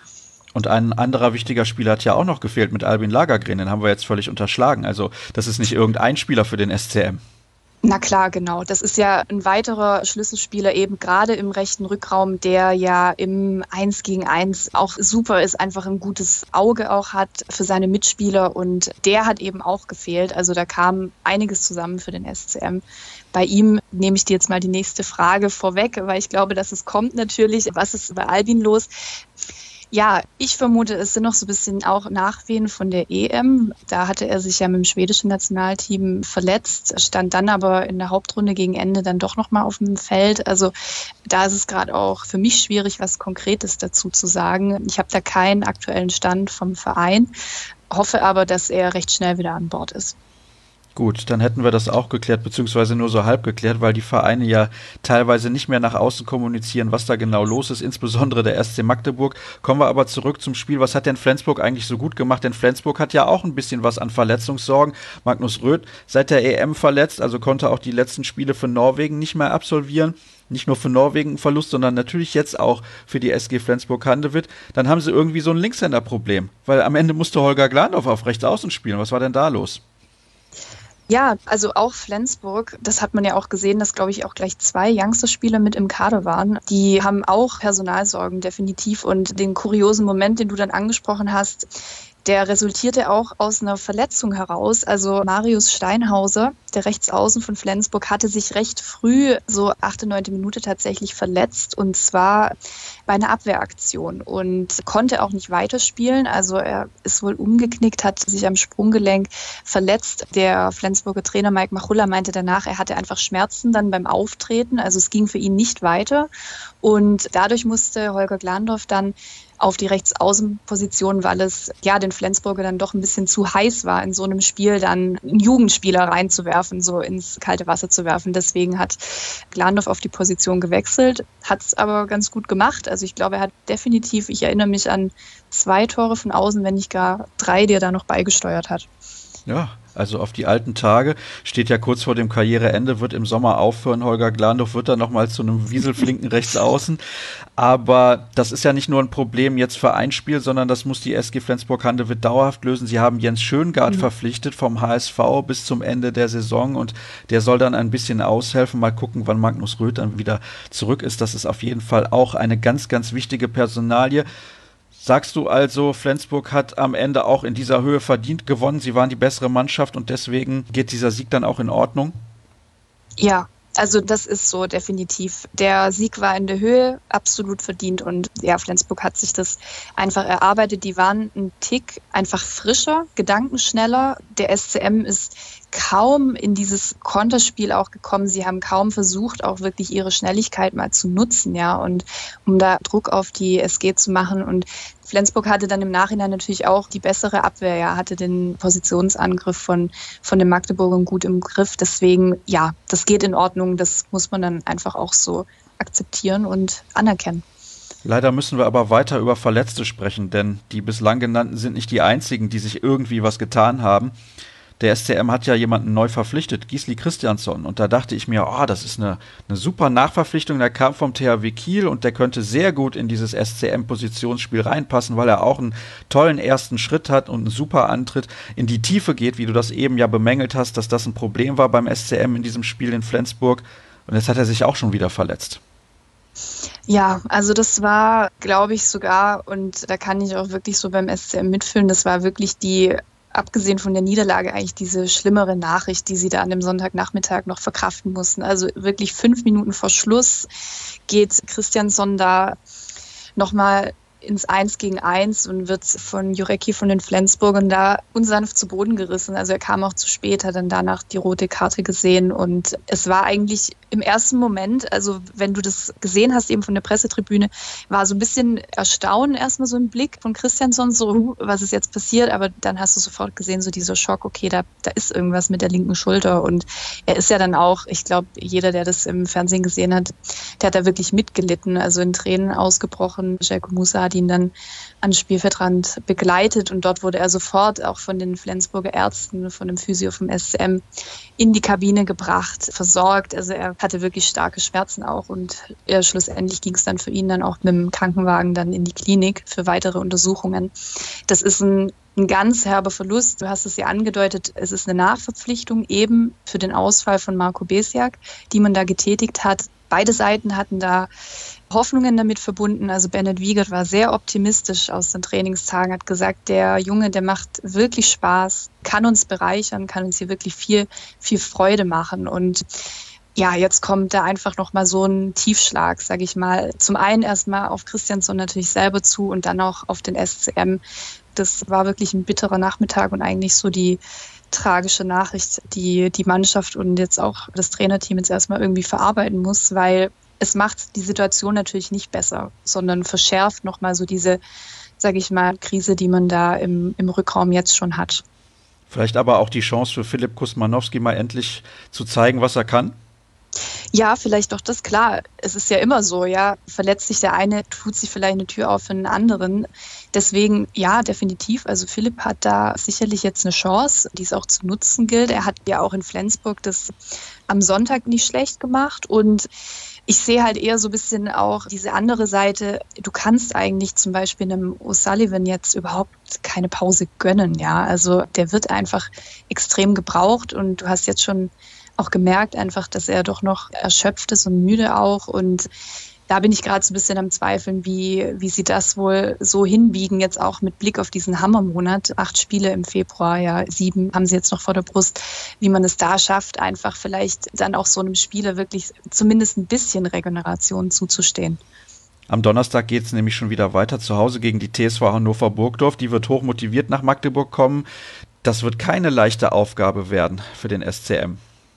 Und ein anderer wichtiger Spieler hat ja auch noch gefehlt mit Albin Lagergren, den haben wir jetzt völlig unterschlagen. Also das ist nicht irgendein Spieler für den SCM. Na klar, genau. Das ist ja ein weiterer Schlüsselspieler eben gerade im rechten Rückraum, der ja im 1 gegen 1 auch super ist, einfach ein gutes Auge auch hat für seine Mitspieler und der hat eben auch gefehlt. Also da kam einiges zusammen für den SCM. Bei ihm nehme ich dir jetzt mal die nächste Frage vorweg, weil ich glaube, dass es kommt natürlich. Was ist bei Albin los? Ja, ich vermute, es sind noch so ein bisschen auch Nachwehen von der EM. Da hatte er sich ja mit dem schwedischen Nationalteam verletzt, stand dann aber in der Hauptrunde gegen Ende dann doch nochmal auf dem Feld. Also da ist es gerade auch für mich schwierig, was Konkretes dazu zu sagen. Ich habe da keinen aktuellen Stand vom Verein, hoffe aber, dass er recht schnell wieder an Bord ist. Gut, dann hätten wir das auch geklärt, beziehungsweise nur so halb geklärt, weil die Vereine ja teilweise nicht mehr nach außen kommunizieren, was da genau los ist, insbesondere der SC Magdeburg. Kommen wir aber zurück zum Spiel. Was hat denn Flensburg eigentlich so gut gemacht? Denn Flensburg hat ja auch ein bisschen was an Verletzungssorgen. Magnus Röth seit der EM verletzt, also konnte auch die letzten Spiele für Norwegen nicht mehr absolvieren. Nicht nur für Norwegen ein Verlust, sondern natürlich jetzt auch für die SG Flensburg-Handewitt. Dann haben sie irgendwie so ein Linkshänder-Problem, weil am Ende musste Holger Glandorf auf rechts außen spielen. Was war denn da los? Ja, also auch Flensburg, das hat man ja auch gesehen, dass, glaube ich, auch gleich 2 Youngster-Spieler mit im Kader waren. Die haben auch Personalsorgen, definitiv. Und den kuriosen Moment, den du dann angesprochen hast, der resultierte auch aus einer Verletzung heraus. Also Marius Steinhauser, der Rechtsaußen von Flensburg, hatte sich recht früh, so 8., 9. Minute tatsächlich verletzt und zwar bei einer Abwehraktion und konnte auch nicht weiterspielen. Also er ist wohl umgeknickt, hat sich am Sprunggelenk verletzt. Der Flensburger Trainer Mike Machulla meinte danach, er hatte einfach Schmerzen dann beim Auftreten. Also es ging für ihn nicht weiter und dadurch musste Holger Glandorf dann auf die Rechtsaußenposition, weil es ja den Flensburger dann doch ein bisschen zu heiß war, in so einem Spiel dann einen Jugendspieler reinzuwerfen, so ins kalte Wasser zu werfen. Deswegen hat Glandorf auf die Position gewechselt, hat es aber ganz gut gemacht. Also ich glaube, er hat definitiv, ich erinnere mich an 2 Tore von außen, wenn nicht gar 3, die er da noch beigesteuert hat. Ja, also auf die alten Tage, steht ja kurz vor dem Karriereende, wird im Sommer aufhören. Holger Glandorf wird dann nochmal zu einem wieselflinken Rechtsaußen. Aber das ist ja nicht nur ein Problem jetzt für ein Spiel, sondern das muss die SG Flensburg-Handewitt dauerhaft lösen. Sie haben Jens Schöngard verpflichtet vom HSV bis zum Ende der Saison und der soll dann ein bisschen aushelfen. Mal gucken, wann Magnus Röth dann wieder zurück ist. Das ist auf jeden Fall auch eine ganz, ganz wichtige Personalie. Sagst du also, Flensburg hat am Ende auch in dieser Höhe verdient gewonnen, sie waren die bessere Mannschaft und deswegen geht dieser Sieg dann auch in Ordnung? Ja, also das ist so definitiv. Der Sieg war in der Höhe, absolut verdient und ja, Flensburg hat sich das einfach erarbeitet. Die waren ein Tick einfach frischer, gedankenschneller. Der SCM ist kaum in dieses Konterspiel auch gekommen. Sie haben kaum versucht, auch wirklich ihre Schnelligkeit mal zu nutzen, ja, und um da Druck auf die SG zu machen. Und Flensburg hatte dann im Nachhinein natürlich auch die bessere Abwehr, ja, hatte den Positionsangriff von den Magdeburgern gut im Griff. Deswegen, ja, das geht in Ordnung. Das muss man dann einfach auch so akzeptieren und anerkennen. Leider müssen wir aber weiter über Verletzte sprechen, denn die bislang genannten sind nicht die einzigen, die sich irgendwie was getan haben. Der SCM hat ja jemanden neu verpflichtet, Gisli Christiansson. Und da dachte ich mir, das ist eine super Nachverpflichtung. Der kam vom THW Kiel und der könnte sehr gut in dieses SCM-Positionsspiel reinpassen, weil er auch einen tollen ersten Schritt hat und einen super Antritt in die Tiefe geht, wie du das eben ja bemängelt hast, dass das ein Problem war beim SCM in diesem Spiel in Flensburg. Und jetzt hat er sich auch schon wieder verletzt. Ja, also das war, glaube ich, sogar, und da kann ich auch wirklich so beim SCM mitfühlen, das war wirklich abgesehen von der Niederlage, eigentlich diese schlimmere Nachricht, die sie da an dem Sonntagnachmittag noch verkraften mussten. Also wirklich 5 Minuten vor Schluss geht Christiansson da nochmal ins 1 gegen 1 und wird von Jurecki von den Flensburgern da unsanft zu Boden gerissen. Also er kam auch zu spät, hat dann danach die rote Karte gesehen und es war eigentlich im ersten Moment, also wenn du das gesehen hast eben von der Pressetribüne, war so ein bisschen Erstaunen erstmal so ein Blick von Christiansson, so was ist jetzt passiert, aber dann hast du sofort gesehen, so dieser Schock, okay, da ist irgendwas mit der linken Schulter und er ist ja dann auch, ich glaube, jeder, der das im Fernsehen gesehen hat, der hat da wirklich mitgelitten, also in Tränen ausgebrochen. Jelko Musa hat hat ihn dann an Spielfeldrand begleitet und dort wurde er sofort auch von den Flensburger Ärzten, von dem Physio vom SCM in die Kabine gebracht, versorgt. Also er hatte wirklich starke Schmerzen auch und schlussendlich ging es dann für ihn dann auch mit dem Krankenwagen dann in die Klinik für weitere Untersuchungen. Das ist ein ganz herber Verlust. Du hast es ja angedeutet, es ist eine Nachverpflichtung eben für den Ausfall von Marco Besiak, die man da getätigt hat. Beide Seiten hatten da Hoffnungen damit verbunden. Also Bennett Wiegert war sehr optimistisch aus den Trainingstagen, hat gesagt, der Junge, der macht wirklich Spaß, kann uns bereichern, kann uns hier wirklich viel, viel Freude machen. Und ja, jetzt kommt da einfach nochmal so ein Tiefschlag, sage ich mal. Zum einen erstmal auf Christiansson natürlich selber zu und dann auch auf den SCM. Das war wirklich ein bitterer Nachmittag und eigentlich so die tragische Nachricht, die die Mannschaft und jetzt auch das Trainerteam jetzt erstmal irgendwie verarbeiten muss, weil es macht die Situation natürlich nicht besser, sondern verschärft nochmal so diese, sage ich mal, Krise, die man da im Rückraum jetzt schon hat. Vielleicht aber auch die Chance für Filip Kusmanowski mal endlich zu zeigen, was er kann? Ja, vielleicht doch das, klar. Es ist ja immer so, ja. Verletzt sich der eine, tut sich vielleicht eine Tür auf für einen anderen. Deswegen, ja, definitiv. Also Philipp hat da sicherlich jetzt eine Chance, die es auch zu nutzen gilt. Er hat ja auch in Flensburg das am Sonntag nicht schlecht gemacht und ich sehe halt eher so ein bisschen auch diese andere Seite. Du kannst eigentlich zum Beispiel einem O'Sullivan jetzt überhaupt keine Pause gönnen, ja. Also der wird einfach extrem gebraucht und du hast jetzt schon auch gemerkt einfach, dass er doch noch erschöpft ist und müde auch und da bin ich gerade so ein bisschen am Zweifeln, wie sie das wohl so hinbiegen, jetzt auch mit Blick auf diesen Hammermonat. 8 Spiele im Februar, ja, 7 haben sie jetzt noch vor der Brust, wie man es da schafft, einfach vielleicht dann auch so einem Spieler wirklich zumindest ein bisschen Regeneration zuzustehen. Am Donnerstag geht es nämlich schon wieder weiter zu Hause gegen die TSV Hannover-Burgdorf. Die wird hoch motiviert nach Magdeburg kommen. Das wird keine leichte Aufgabe werden für den SCM.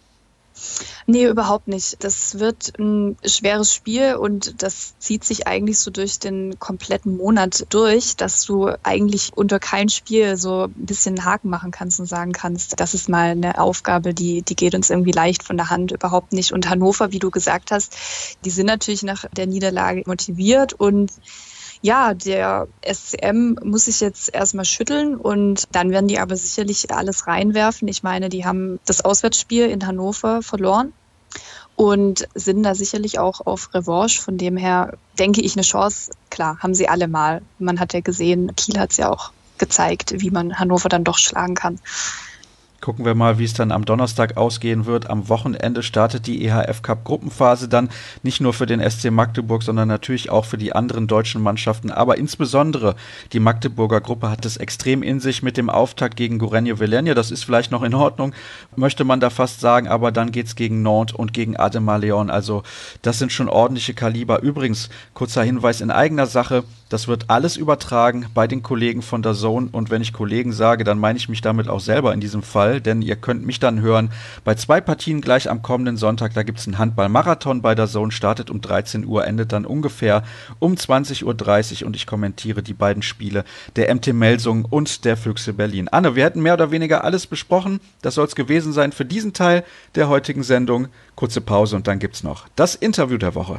Nee, überhaupt nicht. Das wird ein schweres Spiel und das zieht sich eigentlich so durch den kompletten Monat durch, dass du eigentlich unter kein Spiel so ein bisschen einen Haken machen kannst und sagen kannst, das ist mal eine Aufgabe, die geht uns irgendwie leicht von der Hand, überhaupt nicht. Und Hannover, wie du gesagt hast, die sind natürlich nach der Niederlage motiviert und ja, der SCM muss sich jetzt erstmal schütteln und dann werden die aber sicherlich alles reinwerfen. Ich meine, die haben das Auswärtsspiel in Hannover verloren und sind da sicherlich auch auf Revanche. Von dem her denke ich, eine Chance, klar, haben sie alle mal. Man hat ja gesehen, Kiel hat es ja auch gezeigt, wie man Hannover dann doch schlagen kann. Gucken wir mal, wie es dann am Donnerstag ausgehen wird. Am Wochenende startet die EHF-Cup-Gruppenphase dann nicht nur für den SC Magdeburg, sondern natürlich auch für die anderen deutschen Mannschaften. Aber insbesondere die Magdeburger Gruppe hat es extrem in sich mit dem Auftakt gegen Gorenje Velenje. Das ist vielleicht noch in Ordnung, möchte man da fast sagen. Aber dann geht es gegen Nantes und gegen Ademar Leon. Also das sind schon ordentliche Kaliber. Übrigens, kurzer Hinweis in eigener Sache. Das wird alles übertragen bei den Kollegen von DAZN. Und wenn ich Kollegen sage, dann meine ich mich damit auch selber in diesem Fall. Denn ihr könnt mich dann hören bei 2 Partien gleich am kommenden Sonntag. Da gibt es einen Handball-Marathon bei DAZN, startet um 13 Uhr, endet dann ungefähr um 20.30 Uhr und ich kommentiere die beiden Spiele der MT Melsungen und der Füchse Berlin. Anne, wir hätten mehr oder weniger alles besprochen. Das soll es gewesen sein für diesen Teil der heutigen Sendung. Kurze Pause und dann gibt es noch das Interview der Woche.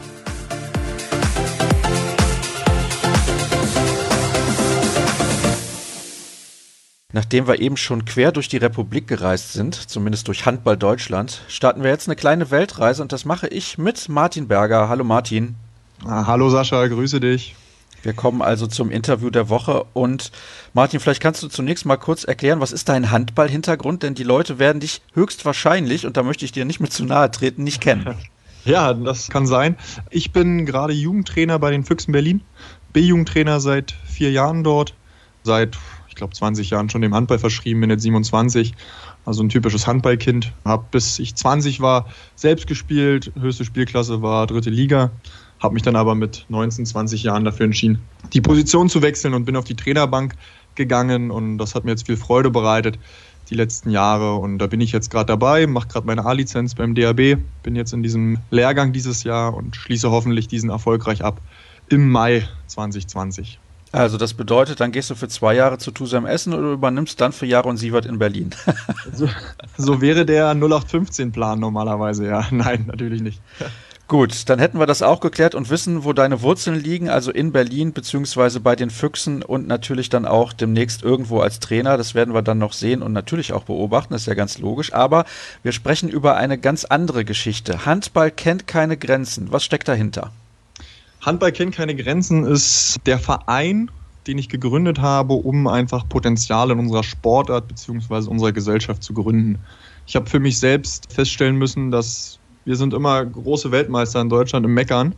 Nachdem wir eben schon quer durch die Republik gereist sind, zumindest durch Handball Deutschland, starten wir jetzt eine kleine Weltreise und das mache ich mit Martin Berger. Hallo Martin. Hallo Sascha, grüße dich. Wir kommen also zum Interview der Woche und Martin, vielleicht kannst du zunächst mal kurz erklären, was ist dein Handball-Hintergrund, denn die Leute werden dich höchstwahrscheinlich, und da möchte ich dir nicht mit zu nahe treten, nicht kennen. Ja, das kann sein. Ich bin gerade Jugendtrainer bei den Füchsen Berlin, B-Jugendtrainer seit 4 Jahren dort, seit ich glaube 20 Jahren schon dem Handball verschrieben, bin jetzt 27, also ein typisches Handballkind. Habe bis ich 20 war selbst gespielt, höchste Spielklasse war 3. Liga, habe mich dann aber mit 19, 20 Jahren dafür entschieden, die Position zu wechseln und bin auf die Trainerbank gegangen und das hat mir jetzt viel Freude bereitet die letzten Jahre und da bin ich jetzt gerade dabei, mache gerade meine A-Lizenz beim DAB, bin jetzt in diesem Lehrgang dieses Jahr und schließe hoffentlich diesen erfolgreich ab im Mai 2020. Also das bedeutet, dann gehst du für 2 Jahre zu Tusem Essen oder übernimmst dann für Jaron Sievert in Berlin? So wäre der 0815-Plan normalerweise, ja. Nein, natürlich nicht. Gut, dann hätten wir das auch geklärt und wissen, wo deine Wurzeln liegen, also in Berlin beziehungsweise bei den Füchsen und natürlich dann auch demnächst irgendwo als Trainer. Das werden wir dann noch sehen und natürlich auch beobachten, das ist ja ganz logisch. Aber wir sprechen über eine ganz andere Geschichte. Handball kennt keine Grenzen. Was steckt dahinter? Handball kennt keine Grenzen ist der Verein, den ich gegründet habe, um einfach Potenzial in unserer Sportart beziehungsweise unserer Gesellschaft zu gründen. Ich habe für mich selbst feststellen müssen, dass wir sind immer große Weltmeister in Deutschland im Meckern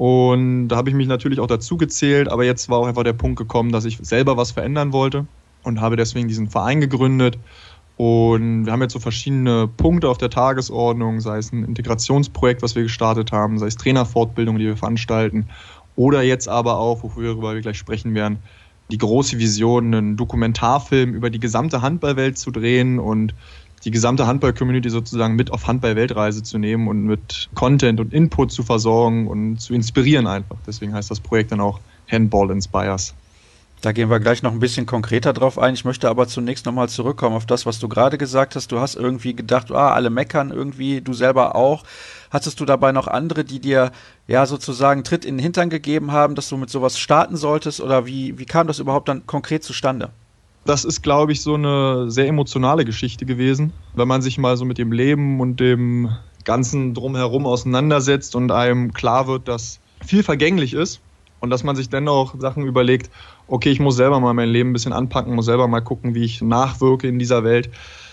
und da habe ich mich natürlich auch dazu gezählt, aber jetzt war auch einfach der Punkt gekommen, dass ich selber was verändern wollte und habe deswegen diesen Verein gegründet und wir haben jetzt so verschiedene Punkte auf der Tagesordnung, sei es ein Integrationsprojekt, was wir gestartet haben, sei es Trainerfortbildung, die wir veranstalten oder jetzt aber auch, worüber wir gleich sprechen werden, die große Vision, einen Dokumentarfilm über die gesamte Handballwelt zu drehen und die gesamte Handball-Community sozusagen mit auf Handball-Weltreise zu nehmen und mit Content und Input zu versorgen und zu inspirieren einfach. Deswegen heißt das Projekt dann auch Handball Inspires. Da gehen wir gleich noch ein bisschen konkreter drauf ein. Ich möchte aber zunächst nochmal zurückkommen auf das, was du gerade gesagt hast. Du hast irgendwie gedacht, alle meckern irgendwie, du selber auch. Hattest du dabei noch andere, die dir ja sozusagen Tritt in den Hintern gegeben haben, dass du mit sowas starten solltest? Oder wie kam das überhaupt dann konkret zustande? Das ist, glaube ich, so eine sehr emotionale Geschichte gewesen, wenn man sich mal so mit dem Leben und dem Ganzen drumherum auseinandersetzt und einem klar wird, dass viel vergänglich ist und dass man sich dennoch Sachen überlegt, okay, ich muss selber mal mein Leben ein bisschen anpacken, muss selber mal gucken, wie ich nachwirke in dieser Welt,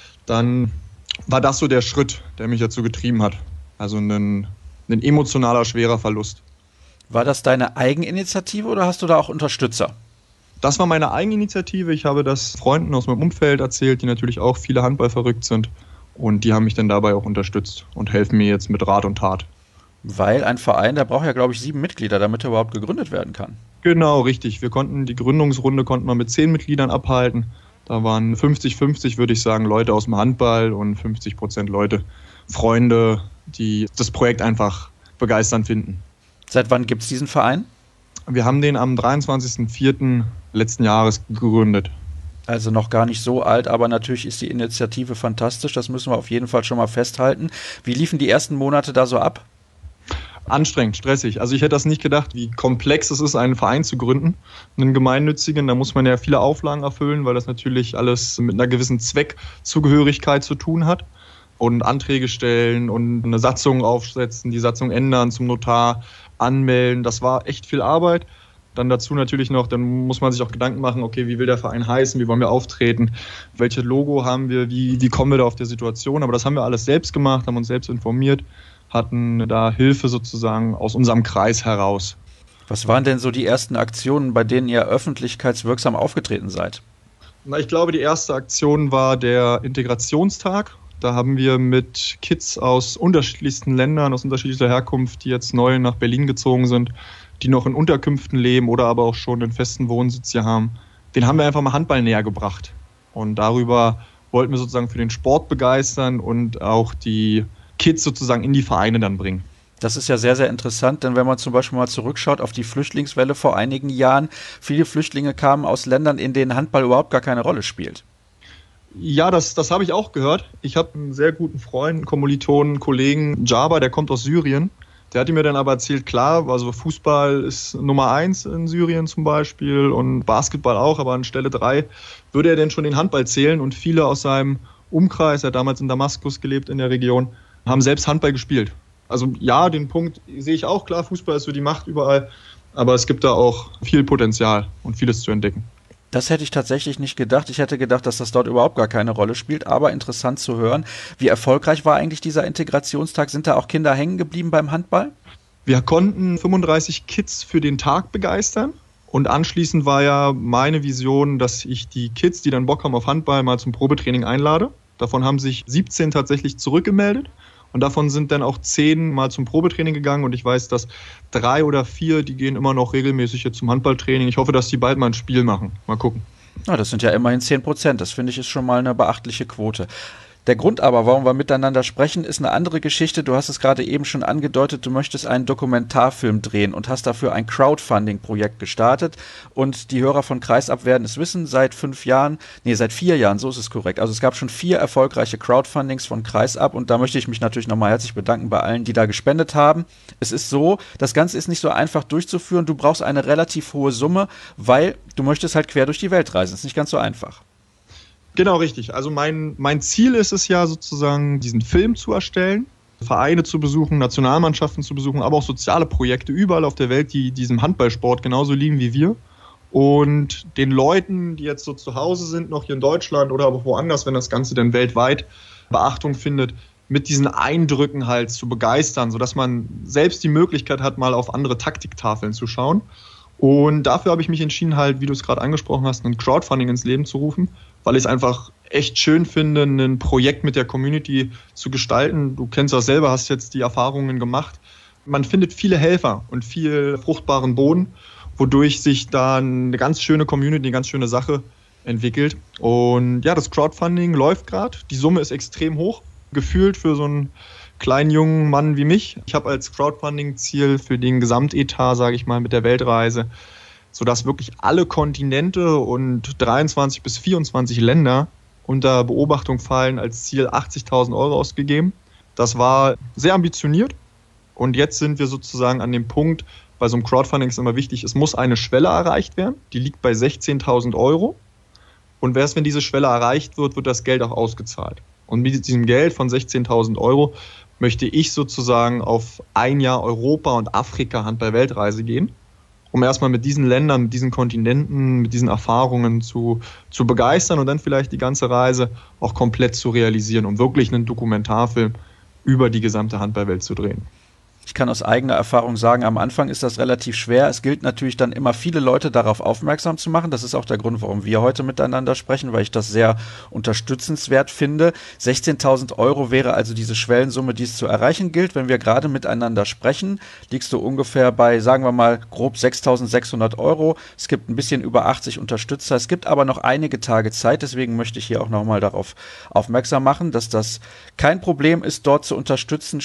dann war das so der Schritt, der mich dazu getrieben hat. Also ein emotionaler, schwerer Verlust. War das deine Eigeninitiative oder hast du da auch Unterstützer? Das war meine Eigeninitiative. Ich habe das Freunden aus meinem Umfeld erzählt, die natürlich auch viele Handball verrückt sind. Und die haben mich dann dabei auch unterstützt und helfen mir jetzt mit Rat und Tat. Weil ein Verein, der braucht ja, glaube ich, 7 Mitglieder, damit er überhaupt gegründet werden kann. Genau, richtig. Wir konnten die Gründungsrunde mit 10 Mitgliedern abhalten. Da waren 50-50, würde ich sagen, Leute aus dem Handball und 50% Leute, Freunde, die das Projekt einfach begeisternd finden. Seit wann gibt es diesen Verein? Wir haben den am 23.04. letzten Jahres gegründet. Also noch gar nicht so alt, aber natürlich ist die Initiative fantastisch. Das müssen wir auf jeden Fall schon mal festhalten. Wie liefen die ersten Monate da so ab? Anstrengend, stressig. Also ich hätte das nicht gedacht, wie komplex es ist, einen Verein zu gründen. Einen gemeinnützigen, da muss man ja viele Auflagen erfüllen, weil das natürlich alles mit einer gewissen Zweckzugehörigkeit zu tun hat. Und Anträge stellen und eine Satzung aufsetzen, die Satzung ändern, zum Notar anmelden. Das war echt viel Arbeit. Dann dazu natürlich noch, dann muss man sich auch Gedanken machen, okay, wie will der Verein heißen, wie wollen wir auftreten, welches Logo haben wir, wie kommen wir da auf der Situation. Aber das haben wir alles selbst gemacht, haben uns selbst informiert, hatten da Hilfe sozusagen aus unserem Kreis heraus. Was waren denn so die ersten Aktionen, bei denen ihr öffentlichkeitswirksam aufgetreten seid? Ich glaube, die erste Aktion war der Integrationstag. Da haben wir mit Kids aus unterschiedlichsten Ländern, aus unterschiedlicher Herkunft, die jetzt neu nach Berlin gezogen sind, die noch in Unterkünften leben oder aber auch schon einen festen Wohnsitz hier haben, den haben wir einfach mal Handball näher gebracht. Und darüber wollten wir sozusagen für den Sport begeistern und auch die Kids sozusagen in die Vereine dann bringen. Das ist ja sehr, sehr interessant, denn wenn man zum Beispiel mal zurückschaut auf die Flüchtlingswelle vor einigen Jahren, viele Flüchtlinge kamen aus Ländern, in denen Handball überhaupt gar keine Rolle spielt. Ja, das habe ich auch gehört. Ich habe einen sehr guten Freund, einen Kommilitonen, Kollegen, Jaba, der kommt aus Syrien. Der hatte mir dann aber erzählt, klar, also Fußball ist Nummer 1 in Syrien zum Beispiel und Basketball auch, aber an Stelle 3 würde er denn schon den Handball zählen und viele aus seinem Umkreis, er hat damals in Damaskus gelebt in der Region, haben selbst Handball gespielt. Also ja, den Punkt sehe ich auch, klar, Fußball ist so die Macht überall, aber es gibt da auch viel Potenzial und vieles zu entdecken. Das hätte ich tatsächlich nicht gedacht. Ich hätte gedacht, dass das dort überhaupt gar keine Rolle spielt, aber interessant zu hören. Wie erfolgreich war eigentlich dieser Integrationstag? Sind da auch Kinder hängen geblieben beim Handball? Wir konnten 35 Kids für den Tag begeistern und anschließend war ja meine Vision, dass ich die Kids, die dann Bock haben auf Handball, mal zum Probetraining einlade. Davon haben sich 17 tatsächlich zurückgemeldet. Und davon sind dann auch 10 mal zum Probetraining gegangen und ich weiß, dass 3 oder 4, die gehen immer noch regelmäßig jetzt zum Handballtraining. Ich hoffe, dass die bald mal ein Spiel machen. Mal gucken. Ja, das sind ja immerhin 10%. Das finde ich ist schon mal eine beachtliche Quote. Der Grund aber, warum wir miteinander sprechen, ist eine andere Geschichte. Du hast es gerade eben schon angedeutet, du möchtest einen Dokumentarfilm drehen und hast dafür ein Crowdfunding-Projekt gestartet. Und die Hörer von Kreisab werden es wissen, seit 4 Jahren, so ist es korrekt. Also es gab schon 4 erfolgreiche Crowdfundings von Kreisab und da möchte ich mich natürlich nochmal herzlich bedanken bei allen, die da gespendet haben. Es ist so, das Ganze ist nicht so einfach durchzuführen. Du brauchst eine relativ hohe Summe, weil du möchtest halt quer durch die Welt reisen. Das ist nicht ganz so einfach. Genau, richtig. Also mein Ziel ist es ja sozusagen, diesen Film zu erstellen, Vereine zu besuchen, Nationalmannschaften zu besuchen, aber auch soziale Projekte überall auf der Welt, die diesem Handballsport genauso lieben wie wir. Und den Leuten, die jetzt so zu Hause sind, noch hier in Deutschland oder aber woanders, wenn das Ganze dann weltweit Beachtung findet, mit diesen Eindrücken halt zu begeistern, sodass man selbst die Möglichkeit hat, mal auf andere Taktiktafeln zu schauen. Und dafür habe ich mich entschieden, halt, wie du es gerade angesprochen hast, ein Crowdfunding ins Leben zu rufen, weil ich es einfach echt schön finde, ein Projekt mit der Community zu gestalten. Du kennst das selber, hast jetzt die Erfahrungen gemacht. Man findet viele Helfer und viel fruchtbaren Boden, wodurch sich da eine ganz schöne Community, eine ganz schöne Sache entwickelt. Und ja, das Crowdfunding läuft gerade. Die Summe ist extrem hoch, gefühlt für so einen kleinen jungen Mann wie mich. Ich habe als Crowdfunding-Ziel für den Gesamtetat, sage ich mal, mit der Weltreise, sodass wirklich alle Kontinente und 23 bis 24 Länder unter Beobachtung fallen, als Ziel 80.000 € ausgegeben. Das war sehr ambitioniert und jetzt sind wir sozusagen an dem Punkt, bei so einem Crowdfunding ist immer wichtig, es muss eine Schwelle erreicht werden, die liegt bei 16.000 € und erst wenn diese Schwelle erreicht wird, wird das Geld auch ausgezahlt. Und mit diesem Geld von 16.000 € möchte ich sozusagen auf ein Jahr Europa- und Afrika-Handball-Weltreise gehen, um erstmal mit diesen Ländern, mit diesen Kontinenten, mit diesen Erfahrungen zu begeistern und dann vielleicht die ganze Reise auch komplett zu realisieren, um wirklich einen Dokumentarfilm über die gesamte Handballwelt zu drehen. Ich kann aus eigener Erfahrung sagen, am Anfang ist das relativ schwer. Es gilt natürlich dann immer, viele Leute darauf aufmerksam zu machen. Das ist auch der Grund, warum wir heute miteinander sprechen, weil ich das sehr unterstützenswert finde. 16.000 € wäre also diese Schwellensumme, die es zu erreichen gilt. Wenn wir gerade miteinander sprechen, liegst du ungefähr bei, sagen wir mal, grob 6.600 €. Es gibt ein bisschen über 80 Unterstützer. Es gibt aber noch einige Tage Zeit. Deswegen möchte ich hier auch nochmal darauf aufmerksam machen, dass das kein Problem ist, dort zu unterstützen.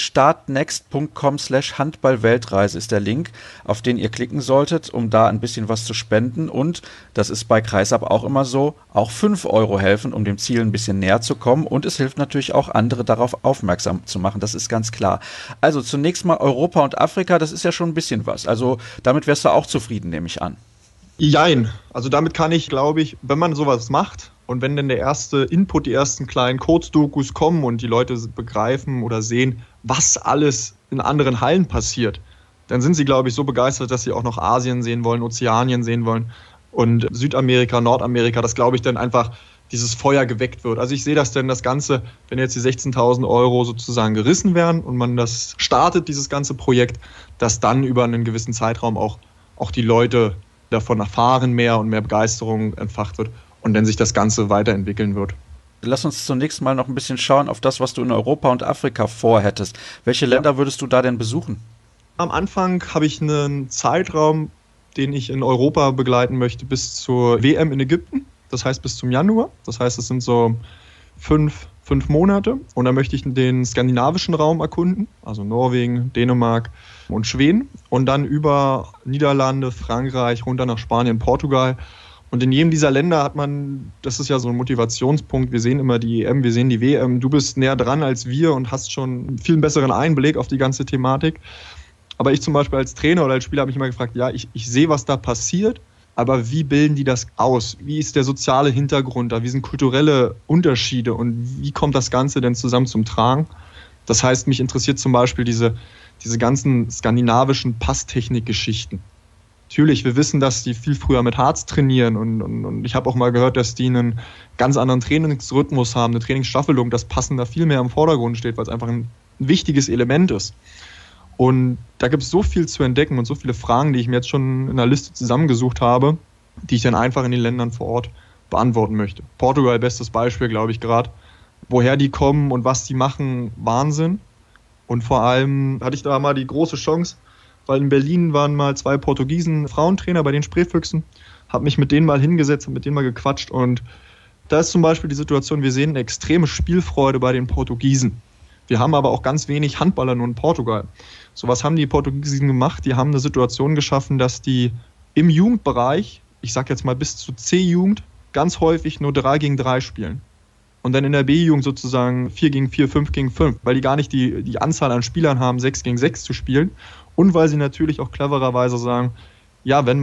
startnext.com/Handball-Weltreise ist der Link, auf den ihr klicken solltet, um da ein bisschen was zu spenden. Und das ist bei Kreisab auch immer so, auch 5 € helfen, um dem Ziel ein bisschen näher zu kommen. Und es hilft natürlich auch, andere darauf aufmerksam zu machen. Das ist ganz klar. Also zunächst mal Europa und Afrika, das ist ja schon ein bisschen was. Also damit wärst du auch zufrieden, nehme ich an. Jein. Also damit kann ich, glaube ich, wenn man sowas macht und wenn dann der erste Input, die ersten kleinen Kurzdokus kommen und die Leute begreifen oder sehen, was alles in anderen Hallen passiert, dann sind sie, glaube ich, so begeistert, dass sie auch noch Asien sehen wollen, Ozeanien sehen wollen und Südamerika, Nordamerika, dass, glaube ich, dann einfach dieses Feuer geweckt wird. Also ich sehe das denn, das Ganze, wenn jetzt die 16.000 € sozusagen gerissen werden und man das startet, dieses ganze Projekt, dass dann über einen gewissen Zeitraum auch die Leute davon erfahren mehr und mehr Begeisterung entfacht wird und dann sich das Ganze weiterentwickeln wird. Lass uns zunächst mal noch ein bisschen schauen auf das, was du in Europa und Afrika vorhättest. Welche Länder würdest du da denn besuchen? Am Anfang habe ich einen Zeitraum, den ich in Europa begleiten möchte, bis zur WM in Ägypten. Das heißt bis zum Januar. Das heißt, es sind so fünf Monate. Und da möchte ich den skandinavischen Raum erkunden, also Norwegen, Dänemark und Schweden. Und dann über Niederlande, Frankreich, runter nach Spanien, Portugal. Und in jedem dieser Länder hat man, das ist ja so ein Motivationspunkt, wir sehen immer die EM, wir sehen die WM, du bist näher dran als wir und hast schon einen viel besseren Einblick auf die ganze Thematik. Aber ich zum Beispiel als Trainer oder als Spieler habe mich immer gefragt, ja, ich sehe, was da passiert, aber wie bilden die das aus? Wie ist der soziale Hintergrund da? Wie sind kulturelle Unterschiede und wie kommt das Ganze denn zusammen zum Tragen? Das heißt, mich interessiert zum Beispiel diese ganzen skandinavischen Passtechnik-Geschichten. Natürlich, wir wissen, dass die viel früher mit Harz trainieren und ich habe auch mal gehört, dass die einen ganz anderen Trainingsrhythmus haben, eine Trainingsstaffelung, das Passen da viel mehr im Vordergrund steht, weil es einfach ein wichtiges Element ist. Und da gibt es so viel zu entdecken und so viele Fragen, die ich mir jetzt schon in der Liste zusammengesucht habe, die ich dann einfach in den Ländern vor Ort beantworten möchte. Portugal, bestes Beispiel, glaube ich gerade. Woher die kommen und was die machen, Wahnsinn. Und vor allem hatte ich da mal die große Chance, weil in Berlin waren mal 2 Portugiesen Frauentrainer bei den Spreefüchsen, habe mich mit denen mal hingesetzt, habe mit denen mal gequatscht und Da ist zum Beispiel die Situation, wir sehen eine extreme Spielfreude bei den Portugiesen. Wir haben aber auch ganz wenig Handballer nur in Portugal. So, was haben die Portugiesen gemacht? Die haben eine Situation geschaffen, dass die im Jugendbereich, ich sag jetzt mal bis zu C-Jugend, ganz häufig nur 3 gegen 3 spielen. Und dann in der B-Jugend sozusagen 4 gegen 4, 5 gegen 5, weil die gar nicht die Anzahl an Spielern haben, 6 gegen 6 zu spielen. Und weil sie natürlich auch clevererweise sagen, ja, wenn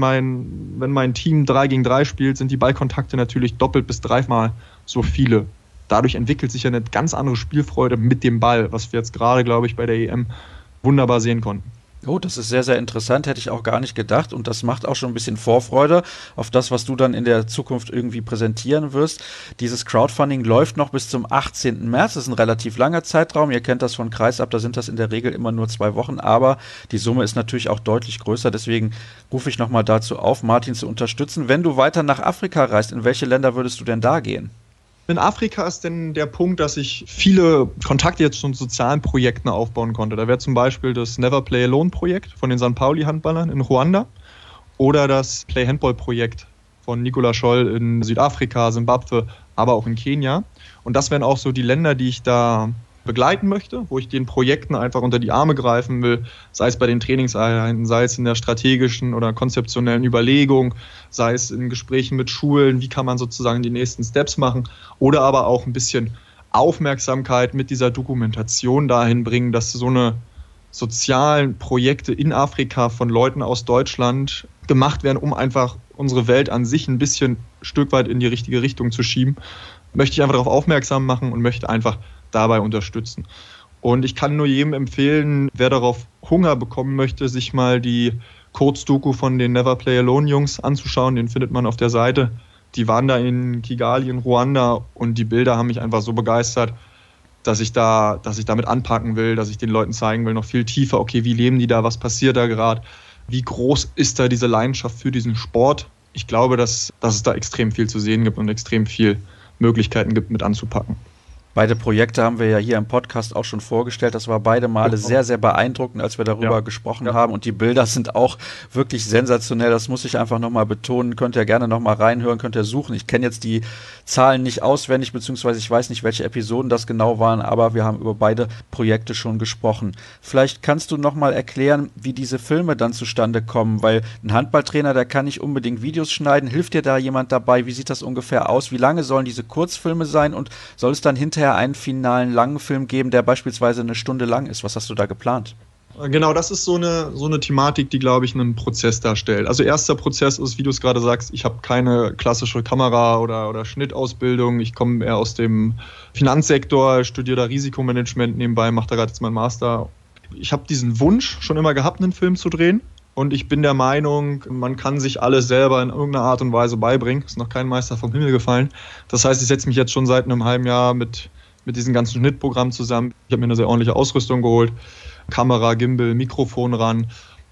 mein Team 3 gegen 3 spielt, sind die Ballkontakte natürlich doppelt bis 3-mal so viele. Dadurch entwickelt sich ja eine ganz andere Spielfreude mit dem Ball, was wir jetzt gerade, glaube ich, bei der EM wunderbar sehen konnten. Oh, das ist sehr, sehr interessant, hätte ich auch gar nicht gedacht, und das macht auch schon ein bisschen Vorfreude auf das, was du dann in der Zukunft irgendwie präsentieren wirst. Dieses Crowdfunding läuft noch bis zum 18. März, das ist ein relativ langer Zeitraum, ihr kennt das von Kreisab, da sind das in der Regel immer nur 2 Wochen, aber die Summe ist natürlich auch deutlich größer, deswegen rufe ich nochmal dazu auf, Martin zu unterstützen. Wenn du weiter nach Afrika reist, in welche Länder würdest du denn da gehen? In Afrika ist denn der Punkt, dass ich viele Kontakte jetzt schon sozialen Projekten aufbauen konnte. Da wäre zum Beispiel das Never Play Alone Projekt von den St. Pauli-Handballern in Ruanda oder das Play Handball Projekt von Nicola Scholl in Südafrika, Simbabwe, aber auch in Kenia. Und das wären auch so die Länder, die ich da begleiten möchte, wo ich den Projekten einfach unter die Arme greifen will, sei es bei den Trainingseinheiten, sei es in der strategischen oder konzeptionellen Überlegung, sei es in Gesprächen mit Schulen, wie kann man sozusagen die nächsten Steps machen, oder aber auch ein bisschen Aufmerksamkeit mit dieser Dokumentation dahin bringen, dass so eine sozialen Projekte in Afrika von Leuten aus Deutschland gemacht werden, um einfach unsere Welt an sich ein bisschen Stück weit in die richtige Richtung zu schieben. Möchte ich einfach darauf aufmerksam machen und möchte einfach dabei unterstützen. Und ich kann nur jedem empfehlen, wer darauf Hunger bekommen möchte, sich mal die Kurzdoku von den Never Play Alone Jungs anzuschauen. Den findet man auf der Seite. Die waren da in Kigali in Ruanda und die Bilder haben mich einfach so begeistert, dass ich damit anpacken will, dass ich den Leuten zeigen will, noch viel tiefer, okay, wie leben die da, was passiert da gerade, wie groß ist da diese Leidenschaft für diesen Sport. Ich glaube, dass es da extrem viel zu sehen gibt und extrem viel Möglichkeiten gibt, mit anzupacken. Beide Projekte haben wir ja hier im Podcast auch schon vorgestellt. Das war beide Male sehr, sehr beeindruckend, als wir darüber gesprochen haben. Und die Bilder sind auch wirklich sensationell. Das muss ich einfach nochmal betonen. Könnt ihr gerne nochmal reinhören, könnt ihr suchen. Ich kenne jetzt die Zahlen nicht auswendig, beziehungsweise ich weiß nicht, welche Episoden das genau waren, aber wir haben über beide Projekte schon gesprochen. Vielleicht kannst du nochmal erklären, wie diese Filme dann zustande kommen, weil ein Handballtrainer, der kann nicht unbedingt Videos schneiden. Hilft dir da jemand dabei? Wie sieht das ungefähr aus? Wie lange sollen diese Kurzfilme sein und soll es dann hinterher einen finalen langen Film geben, der beispielsweise 1 Stunde lang ist? Was hast du da geplant? Genau, das ist so eine Thematik, die, glaube ich, einen Prozess darstellt. Also erster Prozess ist, wie du es gerade sagst, ich habe keine klassische Kamera- oder Schnittausbildung. Ich komme eher aus dem Finanzsektor, studiere da Risikomanagement nebenbei, mache da gerade jetzt meinen Master. Ich habe diesen Wunsch schon immer gehabt, einen Film zu drehen. Und ich bin der Meinung, man kann sich alles selber in irgendeiner Art und Weise beibringen. Ist noch kein Meister vom Himmel gefallen. Das heißt, ich setze mich jetzt schon seit einem halben Jahr mit diesem ganzen Schnittprogramm zusammen. Ich habe mir eine sehr ordentliche Ausrüstung geholt. Kamera, Gimbal, Mikrofon ran.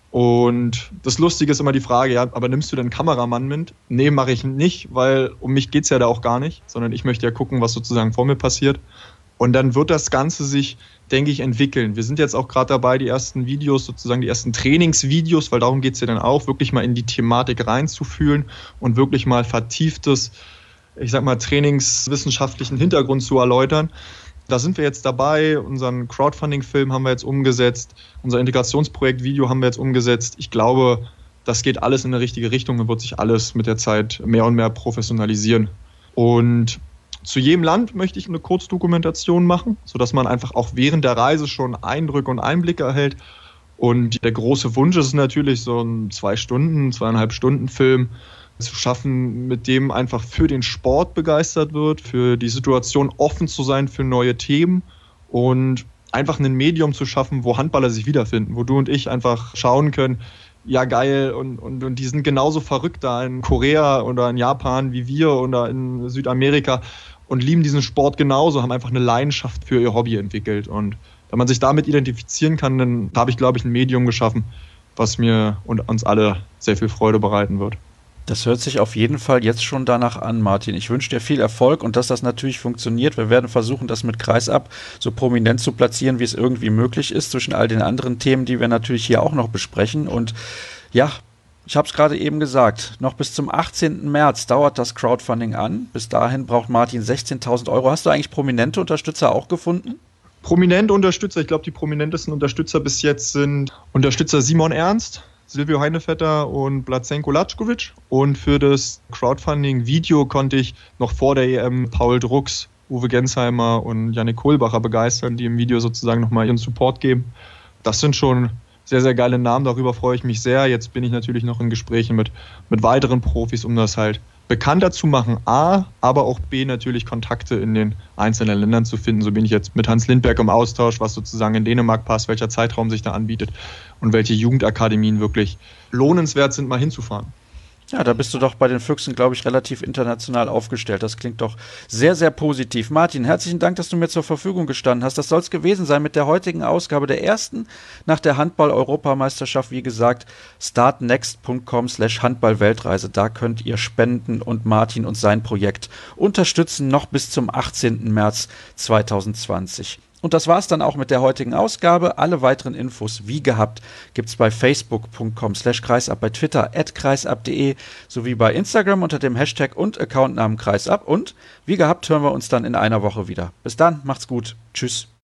Und das Lustige ist immer die Frage, ja, aber nimmst du denn einen Kameramann mit? Nee, mache ich nicht, weil um mich geht es ja da auch gar nicht, sondern ich möchte ja gucken, was sozusagen vor mir passiert. Und dann wird das Ganze sich, denke ich, entwickeln. Wir sind jetzt auch gerade dabei, die ersten Videos, sozusagen die ersten Trainingsvideos, weil darum geht es ja dann auch, wirklich mal in die Thematik reinzufühlen und wirklich mal vertieftes, ich sag mal, trainingswissenschaftlichen Hintergrund zu erläutern. Da sind wir jetzt dabei, unseren Crowdfunding-Film haben wir jetzt umgesetzt, unser Integrationsprojekt-Video haben wir jetzt umgesetzt. Ich glaube, das geht alles in die richtige Richtung und wird sich alles mit der Zeit mehr und mehr professionalisieren. Und zu jedem Land möchte ich eine Kurzdokumentation machen, sodass man einfach auch während der Reise schon Eindrücke und Einblicke erhält. Und der große Wunsch ist natürlich, so einen 2,5 Stunden Film zu schaffen, mit dem einfach für den Sport begeistert wird, für die Situation offen zu sein für neue Themen und einfach ein Medium zu schaffen, wo Handballer sich wiederfinden, wo du und ich einfach schauen können, ja geil, und die sind genauso verrückt da in Korea oder in Japan wie wir oder in Südamerika und lieben diesen Sport genauso, haben einfach eine Leidenschaft für ihr Hobby entwickelt. Und wenn man sich damit identifizieren kann, dann habe ich, glaube ich, ein Medium geschaffen, was mir und uns alle sehr viel Freude bereiten wird. Das hört sich auf jeden Fall jetzt schon danach an, Martin. Ich wünsche dir viel Erfolg und dass das natürlich funktioniert. Wir werden versuchen, das mit Kreisab so prominent zu platzieren, wie es irgendwie möglich ist, zwischen all den anderen Themen, die wir natürlich hier auch noch besprechen. Und ja, Ich habe es gerade eben gesagt, noch bis zum 18. März dauert das Crowdfunding an. Bis dahin braucht Martin 16.000 Euro. Hast du eigentlich prominente Unterstützer auch gefunden? Prominente Unterstützer, ich glaube, die prominentesten Unterstützer bis jetzt sind Unterstützer Simon Ernst, Silvio Heinevetter und Blazenko Latschkowitsch. Und für das Crowdfunding-Video konnte ich noch vor der EM Paul Drucks, Uwe Gensheimer und Jannik Kohlbacher begeistern, die im Video sozusagen nochmal ihren Support geben. Das sind schon sehr, sehr geile Namen, darüber freue ich mich sehr. Jetzt bin ich natürlich noch in Gesprächen mit weiteren Profis, um das halt bekannter zu machen, A, aber auch B, natürlich Kontakte in den einzelnen Ländern zu finden. So bin ich jetzt mit Hans Lindberg im Austausch, was sozusagen in Dänemark passt, welcher Zeitraum sich da anbietet und welche Jugendakademien wirklich lohnenswert sind, mal hinzufahren. Ja, da bist du doch bei den Füchsen, glaube ich, relativ international aufgestellt. Das klingt doch sehr, sehr positiv. Martin, herzlichen Dank, dass du mir zur Verfügung gestanden hast. Das soll es gewesen sein mit der heutigen Ausgabe, der ersten nach der Handball-Europameisterschaft. Wie gesagt, startnext.com/Handball-Weltreise. Da könnt ihr spenden und Martin und sein Projekt unterstützen, noch bis zum 18. März 2020. Und das war's dann auch mit der heutigen Ausgabe. Alle weiteren Infos, wie gehabt, gibt's bei facebook.com/kreisab, bei Twitter @kreisab.de sowie bei Instagram unter dem Hashtag und Accountnamen Kreisab. Und wie gehabt hören wir uns dann in einer Woche wieder. Bis dann, macht's gut. Tschüss.